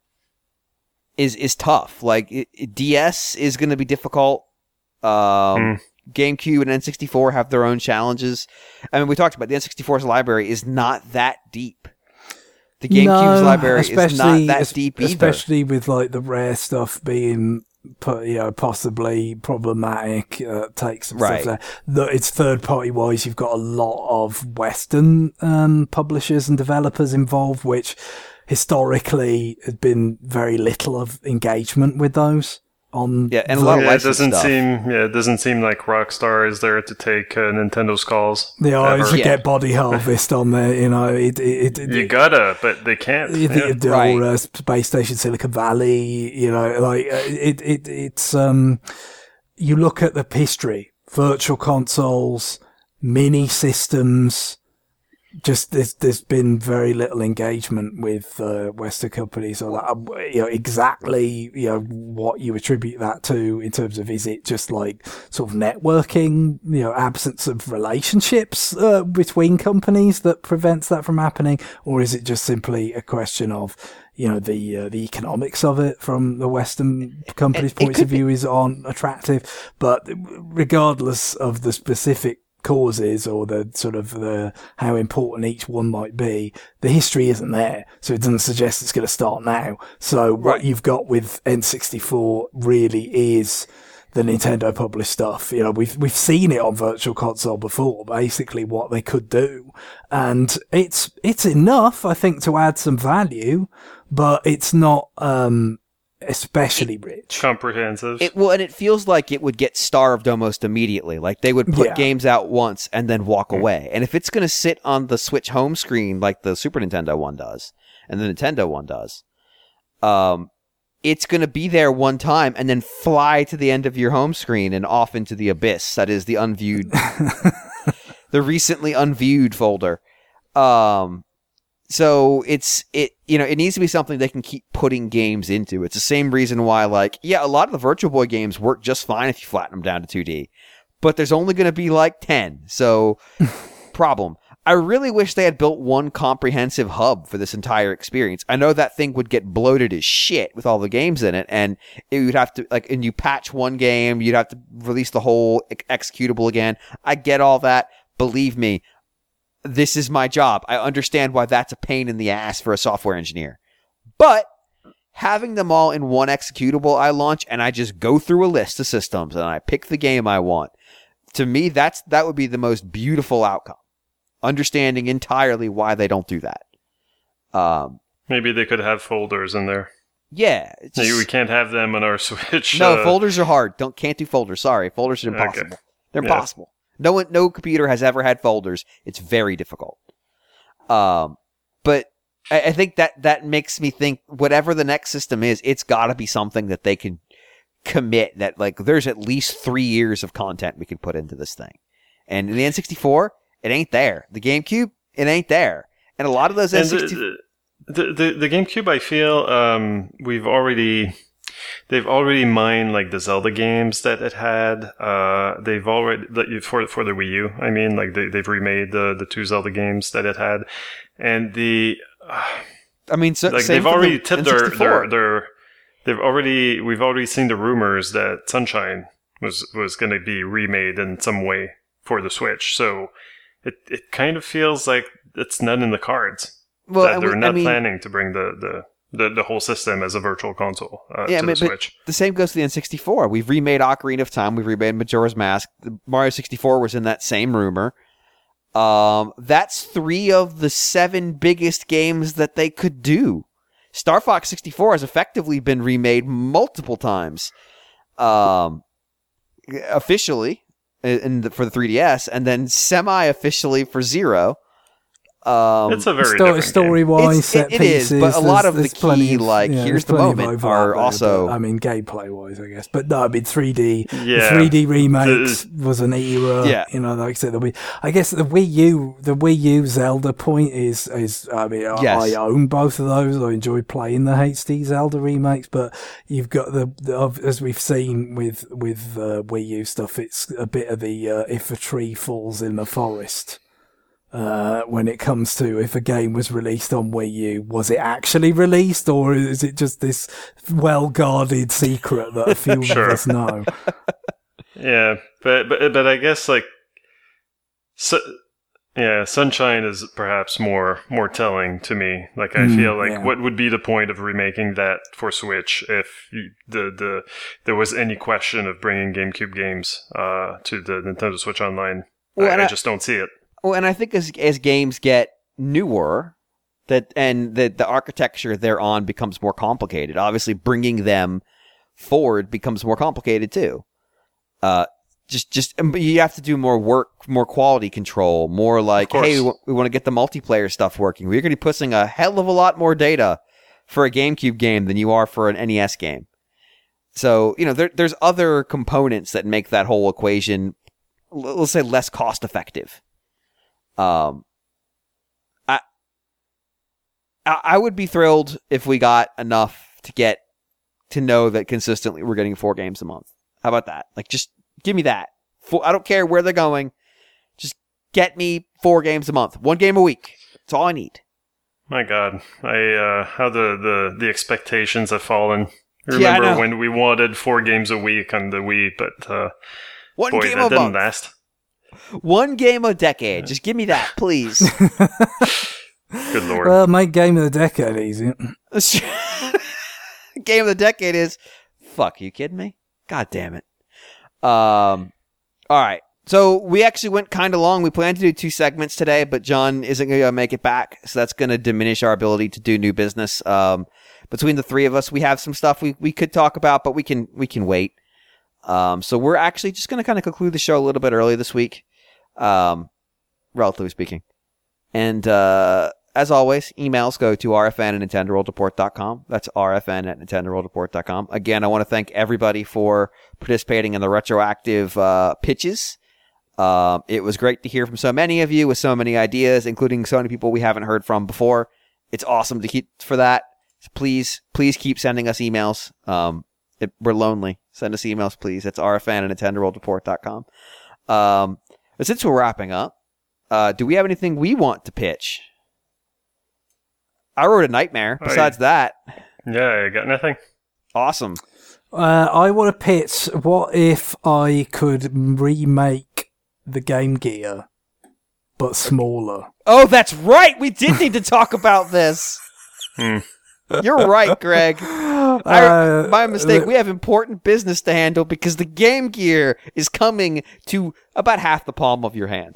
is is tough. Like it, it- D S is going to be difficult. Um, Mm. GameCube and N sixty-four have their own challenges. I mean, we talked about the N sixty-four's library is not that deep. The GameCube's No, library is not especially- that es- deep either. Especially with like the rare stuff being, po- you know, possibly problematic uh, takes and Right. stuff there. The, it's third party wise. You've got a lot of Western um, publishers and developers involved, which historically had been very little of engagement with those. On Yeah, and a lot of Yeah, it licensed doesn't stuff. seem. Yeah, it doesn't seem like Rockstar is there to take uh, Nintendo's calls. the eyes ever. to Yeah. get Body Harvest on there, you know, it, it, it, You it gotta, but they can't. the, Yeah. the Right. old, uh, Space Station Silicon Valley, you know, like uh, it, it, it's, um, you look at the history, virtual consoles, mini systems, just there's, there's been very little engagement with uh, Western companies or that, uh, you know, exactly, you know, what you attribute that to in terms of, is it just like sort of networking, you know, absence of relationships uh, between companies that prevents that from happening, or is it just simply a question of, you know, the uh, the economics of it from the Western companies' It- it points could of view is on attractive, but regardless of the specific causes or the sort of the how important each one might be, the history isn't there, so it doesn't suggest it's going to start now. So what Right. you've got with N sixty-four really is the Nintendo published stuff. You know, we've we've seen it on Virtual Console before, basically what they could do, and it's it's enough, I think, to add some value, but it's not um especially rich. Comprehensive. It well, and it feels like it would get starved almost immediately. Like they would put Yeah. games out once and then walk away. And if it's going to sit on the Switch home screen like the Super Nintendo one does and the Nintendo one does, um, it's going to be there one time and then fly to the end of your home screen and off into the abyss. That is the unviewed, the recently unviewed folder. Um, so it's it you know it needs to be something they can keep putting games into. It's the same reason why, like, yeah, a lot of the Virtual Boy games work just fine if you flatten them down to two D, but there's only going to be like ten. So problem. I really wish they had built one comprehensive hub for this entire experience. I know that thing would get bloated as shit with all the games in it, and it would have to, like, and you patch one game, you'd have to release the whole ex- executable again. I get all that. Believe me, this is my job. I understand why that's a pain in the ass for a software engineer. But having them all in one executable I launch, and I just go through a list of systems and I pick the game I want, to me, that's that would be the most beautiful outcome. Understanding entirely why they don't do that. Um, Maybe they could have folders in there. yeah. It's Maybe just- we can't have them on our Switch. no, uh, folders are hard. Don't Can't do folders. Sorry. Folders are impossible. Okay. They're Yeah. impossible. No one, no computer has ever had folders. It's very difficult. Um, but I, I think that that makes me think whatever the next system is, it's got to be something that they can commit. That, like, there's at least three years of content we can put into this thing. And in the N sixty-four, it ain't there. The GameCube, it ain't there. And a lot of those N And the, sixty-four. the, the, the GameCube, I feel, um, we've already, they've already mined like the Zelda games that it had. Uh, they've already, like, for, for the Wii U, I mean, like they, they've remade the, the two Zelda games that it had. And the, uh, I mean, so, like same they've for already the tipped their, N sixty-four. their, their, they've already, we've already seen the rumors that Sunshine was, was going to be remade in some way for the Switch. So it, it kind of feels like it's not in the cards. Well, that and they're we- not I mean, planning to bring the, the, the, the whole system as a virtual console uh, Yeah, to but- the Switch. the same goes to the N sixty-four. We've remade Ocarina of Time. We've remade Majora's Mask. The Mario sixty-four was in that same rumor. Um, that's three of the seven biggest games that they could do. Star Fox sixty-four has effectively been remade multiple times, um, officially in the, for the three D S, and then semi-officially for Zero. Um, It's a very Sto- different story game. wise, It's- set it- it is, pieces. but a lot of the there's plenty key, of- like, yeah, here's there's the plenty of moment, overlap are there, also- but, I mean, gameplay wise, I guess. But no, I mean, three D. Yeah. The three D remakes was an era. Yeah. You know, like I said, the Wii. I guess the Wii U, the Wii U Zelda point is, is I mean, I- Yes. I own both of those. I enjoy playing the H D Zelda remakes, but you've got the, the as we've seen with with uh, Wii U stuff, it's a bit of the uh, if a tree falls in the forest. Uh, when it comes to if a game was released on Wii U, was it actually released, or is it just this well-guarded secret that a few Sure. of us know? Yeah, but but but I guess like, so, yeah, Sunshine is perhaps more more telling to me. Like I Mm, feel like yeah. what would be the point of remaking that for Switch if you, the the there was any question of bringing GameCube games uh, to the Nintendo Switch Online? Well, I, and I I- just don't see it. Well, and I think as as games get newer, that and the the architecture they're on becomes more complicated. Obviously, bringing them forward becomes more complicated too. Uh, just just but you have to do more work, more quality control, more like, course. hey, we, w- we want to get the multiplayer stuff working. We're going to be pushing a hell of a lot more data for a GameCube game than you are for an N E S game. So you know, there, there's other components that make that whole equation, l- let's say, less cost effective. Um, I, I I would be thrilled if we got enough to get to know that consistently we're getting four games a month. How about that? Like, just give me that. Four, I don't care where they're going. Just get me four games a month, one game a week. That's all I need. My God, I uh, how the, the the expectations have fallen. I Yeah, I remember know. when we wanted four games a week on the Wii, but uh, One boy, game that a didn't month. last. One game a decade. Just give me that, please. Good lord. Well, make game of the decade easy. Game of the decade is, fuck, you kidding me? God damn it. Um, all right. So we actually went kind of long. We planned to do two segments today, but John isn't going to make it back, so that's going to diminish our ability to do new business. Um, between the three of us, we have some stuff we, we could talk about, but we can we can wait. Um, so we're actually just going to kind of conclude the show a little bit early this week, um, relatively speaking. And uh, as always, emails go to r f n at nintendo world report dot com. That's r f n at nintendo world report dot com. Again, I want to thank everybody for participating in the retroactive uh, pitches. Um, it was great to hear from so many of you with so many ideas, including so many people we haven't heard from before. It's awesome to keep for that. Please, please keep sending us emails. Um, it, we're lonely. Send us emails, please. That's r f n at nintendo world report dot com. Um, but since we're wrapping up, uh, do we have anything we want to pitch? I wrote a nightmare. Besides I- that, Yeah, I got nothing. awesome. Uh, I want to pitch, what if I could remake the Game Gear, but smaller? Oh, that's right. We did need to talk about this. Hmm. You're right, Greg. I, Uh, my mistake. the- We have important business to handle because the Game Gear is coming to about half the palm of your hand.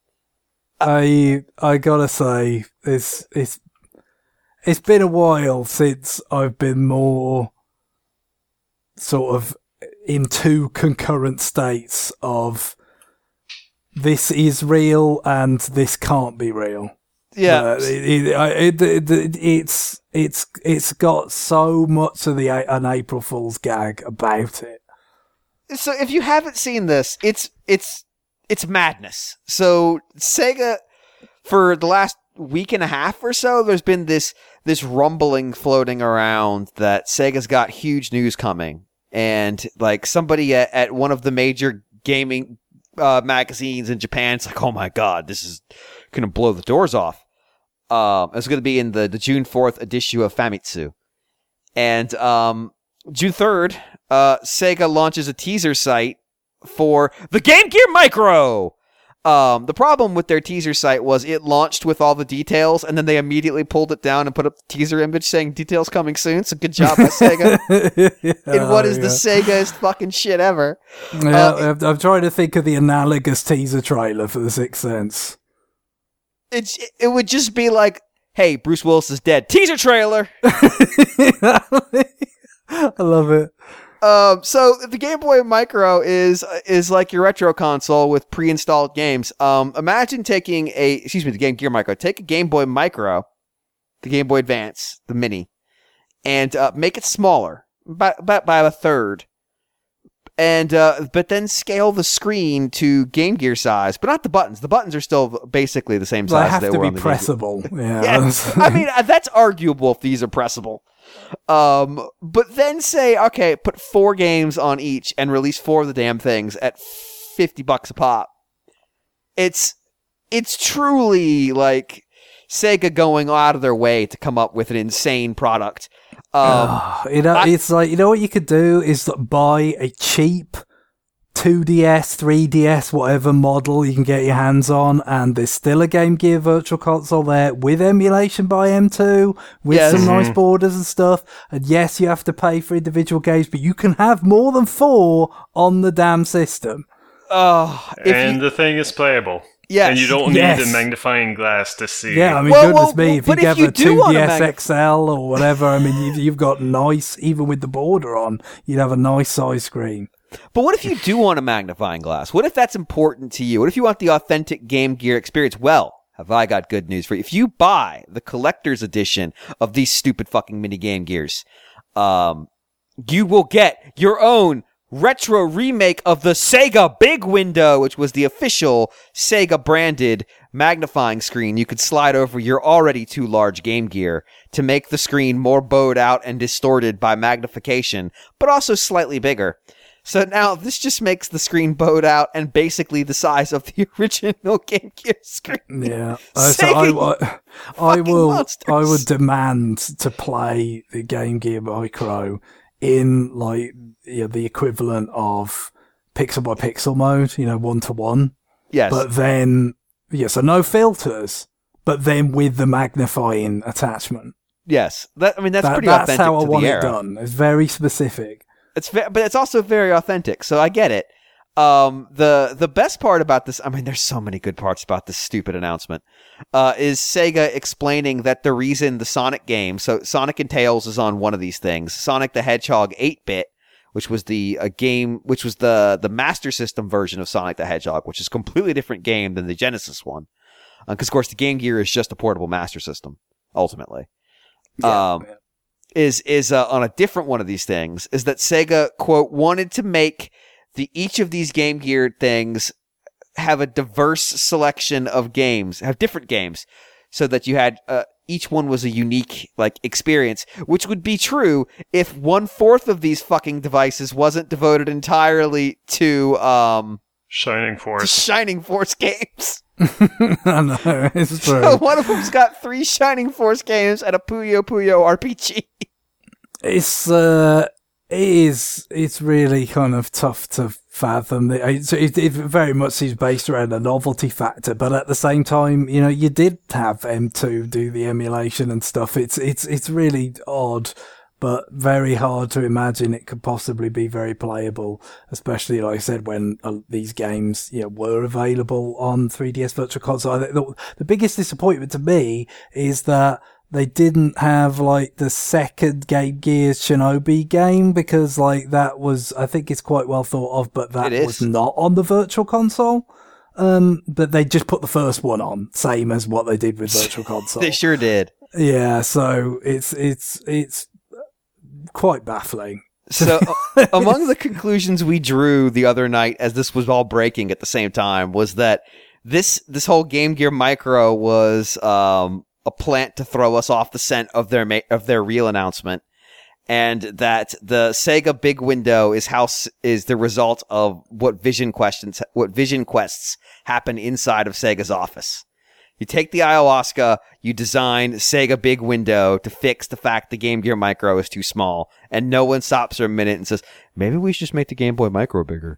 I I gotta say, it's it's it's been a while since I've been more sort of in two concurrent states of this is real and this can't be real. Yeah. Uh, it, it, I- it, it, it, it's it's it's got so much of the A- an April Fool's gag about it. So if you haven't seen this, it's it's it's madness. So Sega, for the last week and a half or so, there's been this this rumbling floating around that Sega's got huge news coming, and like somebody at, at one of the major gaming uh, magazines in Japan's like, oh my god, this is gonna blow the doors off. Um, it's gonna be in the the June fourth edition of Famitsu, and um, June third. Uh, Sega launches a teaser site for the Game Gear Micro. Um, the problem with their teaser site was it launched with all the details, and then they immediately pulled it down and put up the teaser image saying details coming soon. So good job by Sega. In what is the Sega's fucking shit ever. Yeah, Uh, I'm, I'm trying to think of the analogous teaser trailer for The Sixth Sense. It's, it would just be like, hey, Bruce Willis is dead. Teaser trailer. I love it. Um, so the Game Boy Micro is is like your retro console with pre-installed games. Um, imagine taking a excuse me, the Game Gear Micro. Take a Game Boy Micro, the Game Boy Advance, the Mini, and uh, make it smaller by by, by a third. And uh, but then scale the screen to Game Gear size, but not the buttons. The buttons are still basically the same size. They have as they to were be on the pressable. Yeah, yeah. I mean uh, that's arguable if these are pressable. Um, but then say, okay, put four games on each and release four of the damn things at fifty bucks a pop. It's it's truly like Sega going out of their way to come up with an insane product. Um, oh, you know, I, it's like, you know what you could do is buy a cheap two D S, three D S, whatever model you can get your hands on, and there's still a Game Gear Virtual Console there with emulation by M two, with yes. some nice Mm-hmm. borders and stuff. And yes, you have to pay for individual games, but you can have more than four on the damn system. Oh, if and you, the thing is playable. yes, And you don't yes. need a magnifying glass to see. Yeah, I mean, Well, goodness well, me, well, if you but if get you a do two want D a S mag- X L or whatever, I mean, you've, you've got nice, even with the border on, you'd have a nice size screen. But what if you do want a magnifying glass? What if that's important to you? What if you want the authentic Game Gear experience? Well, have I got good news for you. If you buy the collector's edition of these stupid fucking mini Game Gears, um, you will get your own retro remake of the Sega Big Window, which was the official Sega branded magnifying screen you could slide over your already too large Game Gear to make the screen more bowed out and distorted by magnification, but also slightly bigger. So now this just makes the screen bowed out and basically the size of the original Game Gear screen. Yeah, uh, so I, I, I will. monsters. I would demand to play the Game Gear Micro in like you know, the equivalent of pixel by pixel mode, you know, one to one. Yes. But then, yeah, so no filters, but then with the magnifying attachment. Yes. That I mean that's That- pretty that's authentic how I to want the it era. done. It's very specific. It's ve- but it's also very authentic, so I get it. Um, the the best part about this, I mean, there's so many good parts about this stupid announcement, uh, is Sega explaining that the reason the Sonic game, so Sonic and Tails is on one of these things, Sonic the Hedgehog eight bit, which was the a game, which was the the Master System version of Sonic the Hedgehog, which is a completely different game than the Genesis one, because of course the Game Gear is just a portable Master System, ultimately. Yeah, um, is is uh, on a different one of these things is that Sega quote wanted to make the each of these Game Gear things have a diverse selection of games, have different games, so that you had uh, each one was a unique like experience, which would be true if one fourth of these fucking devices wasn't devoted entirely to um Shining to Force. Shining Force games. I know, it's true. So one of them's got three Shining Force games and a Puyo Puyo R P G. It's uh, it is it's really kind of tough to fathom. It, it, it very much seems based around a novelty factor, but at the same time, you know, you did have M two do the emulation and stuff. It's it's it's really odd, but very hard to imagine it could possibly be very playable, especially like I said when uh, these games you know were available on three D S Virtual Console. I think the, the biggest disappointment to me is that they didn't have like the second Game Gear Shinobi game, because like that was, I think it's quite well thought of, but that It was is. not on the Virtual Console. Um, but they just put the first one on, same as what they did with Virtual Console. They sure did. Yeah, so it's it's it's quite baffling. So, uh, among the conclusions we drew the other night, as this was all breaking at the same time, was that this this whole Game Gear Micro was um, a plant to throw us off the scent of their ma- of their real announcement, and that the Sega Big Window is how s- is the result of what Vision questions what Vision quests happen inside of Sega's office. You take the ayahuasca, you design Sega Big Window to fix the fact the Game Gear Micro is too small, and no one stops for a minute and says, maybe we should just make the Game Boy Micro bigger.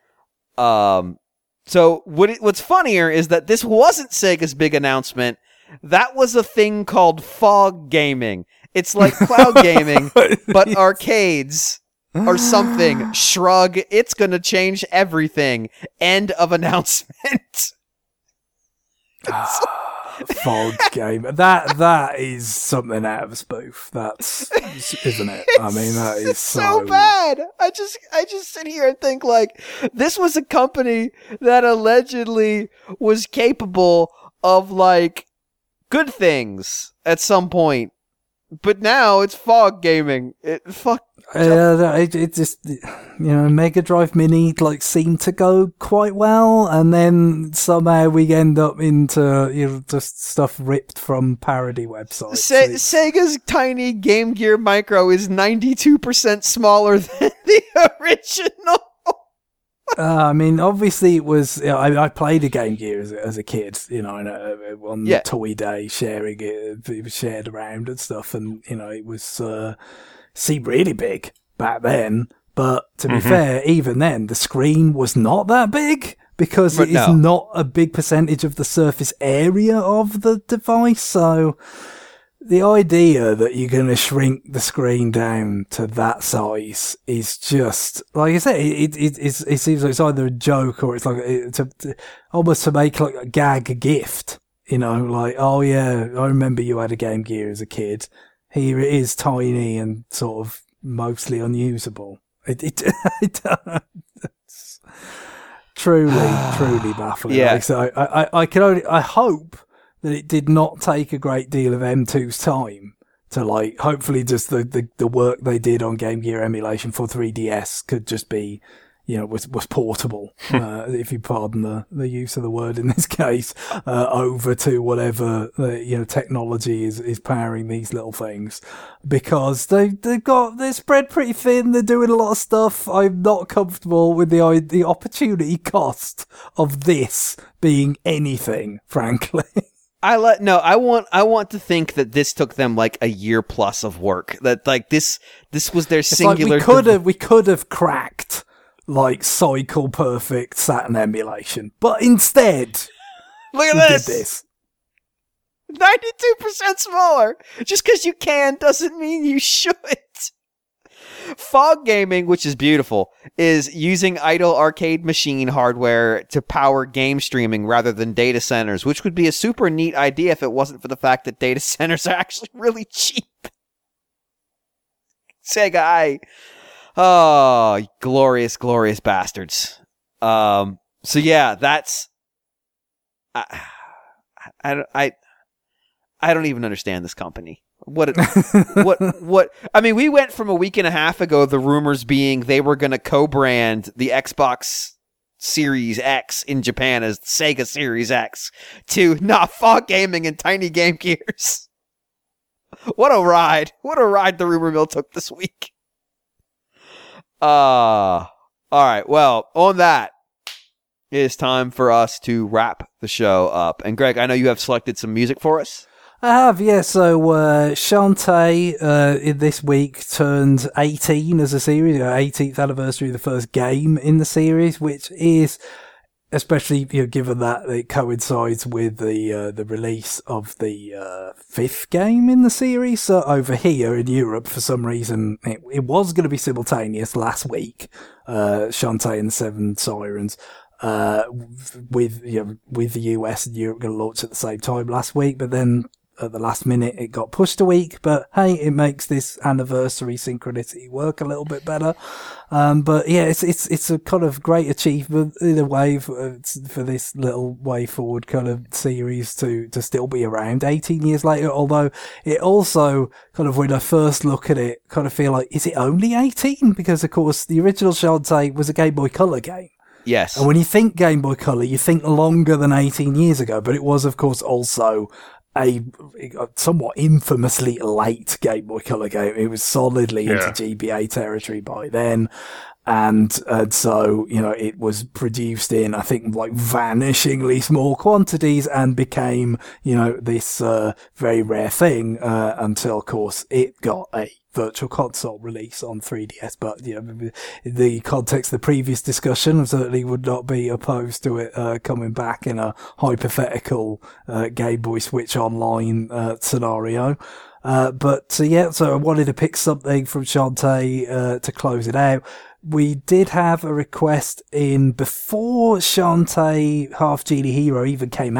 Um, so what it, what's funnier is that this wasn't Sega's big announcement. That was a thing called fog gaming. It's like cloud gaming, but Yes. arcades or something. Shrug, it's gonna change everything. End of announcement. Fog game. That that is something out of a spoof. That's isn't it? I mean, that is it's so... so bad. I just I just sit here and think like this was a company that allegedly was capable of like good things at some point, but now it's Fog Gaming. It fuck. Uh, it, it just, you know, Mega Drive Mini like seemed to go quite well, and then somehow we end up into, you know, just stuff ripped from parody websites. Se- Sega's tiny Game Gear Micro is ninety-two percent smaller than the original. uh, I mean, obviously it was, you know, I, I played a Game Gear as, as a kid, you know, and, uh, on yeah. Toy Day, sharing it, it was shared around and stuff, and, you know, it was, uh, seemed really big back then, but to be mm-hmm. fair, even then, the screen was not that big because but it is no. not a big percentage of the surface area of the device. So the idea that you're going to shrink the screen down to that size is just, like I said, it it it, it seems like it's either a joke or it's like it's a, almost to make like a gag gift. You know, like, oh yeah, I remember you had a Game Gear as a kid. Here it is, tiny and sort of mostly unusable. It, it, it it's truly, truly baffling. Yeah. Like, so I, I, I can only, I hope that it did not take a great deal of M two's time to like, hopefully just the, the, the work they did on Game Gear emulation for three D S could just be, you know, was, was portable, uh, if you pardon the, the use of the word in this case, uh, over to whatever, uh, you know, technology is, is powering these little things. Because they, they've got, they're spread pretty thin, they're doing a lot of stuff. I'm not comfortable with the, the opportunity cost of this being anything, frankly. I let, no, I want, I want to think that this took them like a year plus of work. That like this, this was their It's singular. Like we could have, we could have cracked like cycle perfect Saturn emulation, but instead, look at we this. Did this. ninety-two percent smaller. Just because you can doesn't mean you should. Fog Gaming, which is beautiful, is using idle arcade machine hardware to power game streaming rather than data centers, which would be a super neat idea if it wasn't for the fact that data centers are actually really cheap. Sega, I... Oh, glorious, glorious bastards. Um, so yeah, that's... I, I, I, I don't even understand this company. What, what, what, I mean, we went from a week and a half ago, the rumors being they were going to co-brand the Xbox Series X in Japan as Sega Series X to, nah, Fog Gaming and Tiny Game Gears. What a ride. What a ride the rumor mill took this week. Uh, alright, well, on that, it is time for us to wrap the show up. And Greg, I know you have selected some music for us. I have, yeah. So uh, Shantae uh, in this week turned eighteen as a series, uh, eighteenth anniversary of the first game in the series, which is, especially you know, given that it coincides with the uh, the release of the uh, fifth game in the series. So over here in Europe, for some reason, it, it was going to be simultaneous last week. Uh, Shantae and the Seven Sirens. Uh, with you know, with the U S and Europe going to launch at the same time last week, but then at the last minute it got pushed a week. But hey, it makes this anniversary synchronicity work a little bit better. Um, but yeah, it's it's it's a kind of great achievement in a way for, for this little way forward kind of series to to still be around eighteen years later. Although it also kind of, when I first look at it, kind of feel like, is it only eighteen? Because of course the original Shantae was a Game Boy Color game. Yes. And when you think Game Boy Color, you think longer than eighteen years ago, but it was, of course, also a, a somewhat infamously late Game Boy Color game. It was solidly yeah. into G B A territory by then. And, and so, you know, it was produced in, I think, like vanishingly small quantities and became, you know, this, uh, very rare thing, uh, until, of course, it got a Virtual Console release on three D S. But, you know, in the context of the previous discussion, I certainly would not be opposed to it, uh, coming back in a hypothetical, uh, Game Boy Switch Online, uh, scenario. Uh, but, uh, yeah, so I wanted to pick something from Shantae, uh, to close it out. We did have a request in before Shantae Half Genie Hero even came out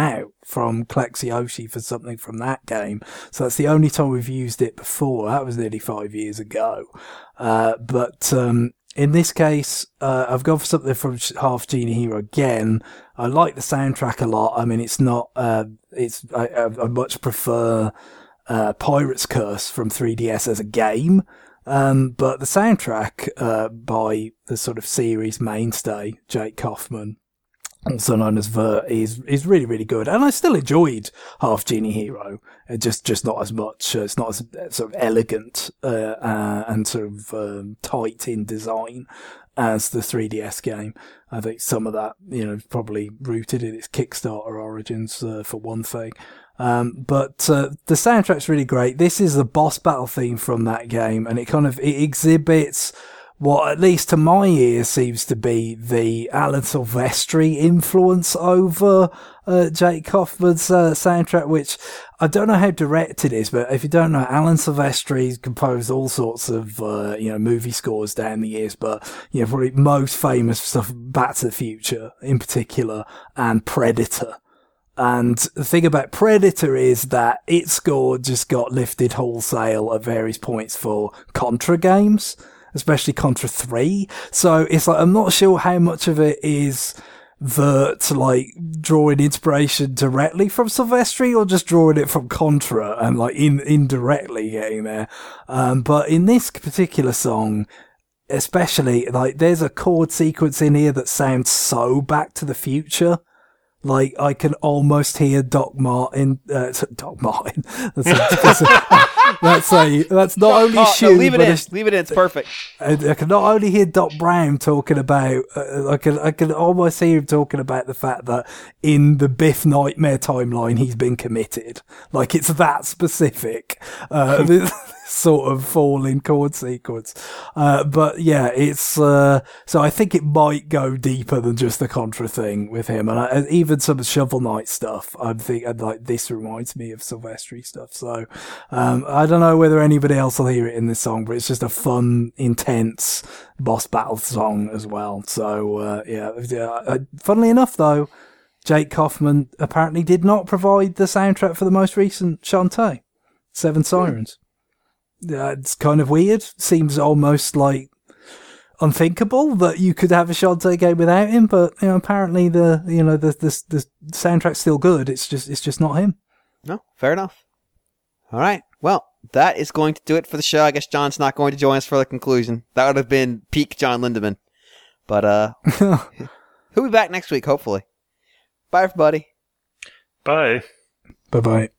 from Klexioshi for something from that game. So that's the only time we've used it before. That was nearly five years ago. Uh, but um, in this case, uh, I've gone for something from Half Genie Hero again. I like the soundtrack a lot. I mean, it's not. Uh, it's I, I much prefer uh, Pirate's Curse from three D S as a game. Um, but the soundtrack uh, by the sort of series mainstay, Jake Kaufman, also known as Vert, is is really, really good. And I still enjoyed Half Genie Hero, uh, just just not as much. Uh, it's not as uh, sort of elegant uh, uh, and sort of um, tight in design as the three D S game. I think some of that, you know, probably rooted in its Kickstarter origins, uh, for one thing. Um, but uh, the soundtrack's really great. This is the boss battle theme from that game, and it kind of it exhibits what, at least to my ear, seems to be the Alan Silvestri influence over uh, Jake Kaufman's uh, soundtrack, which I don't know how direct it is, but if you don't know, Alan Silvestri's composed all sorts of uh, you know movie scores down the years, but you know probably most famous for stuff Back to the Future in particular and Predator. And the thing about Predator is that its score just got lifted wholesale at various points for Contra games, especially Contra three. So it's like, I'm not sure how much of it is Vert, like, drawing inspiration directly from Silvestri or just drawing it from Contra and, like, in, indirectly getting there. Um, but in this particular song, especially, like, there's a chord sequence in here that sounds so Back to the Future. Like, I can almost hear Doc Martin, uh, Doc Martin. That's a, that's, a, that's a, that's not only oh, Shoe, no, leave it but in. it's, Leave it in. It's perfect. I, I can not only hear Doc Brown talking about, uh, I can, I can almost hear him talking about the fact that in the Biff Nightmare timeline, he's been committed. Like, it's that specific, uh, this sort of falling chord sequence. Uh, but yeah, it's, uh, so I think it might go deeper than just the Contra thing with him. And I, even some Shovel Knight stuff, I think, like, this reminds me of Silvestri stuff. So, um, I don't know whether anybody else will hear it in this song, but it's just a fun, intense boss battle song as well. So, uh, yeah, yeah. Funnily enough, though, Jake Kaufman apparently did not provide the soundtrack for the most recent Shantae, Seven Sirens. Yeah, it's kind of weird. Seems almost like unthinkable that you could have a Shantae game without him, but you know, apparently the you know the the the soundtrack's still good. It's just it's just not him. No, fair enough. All right. Well, that is going to do it for the show. I guess John's not going to join us for the conclusion. That would have been peak John Lindemann. But uh, he'll be back next week, hopefully. Bye, everybody. Bye. Bye bye.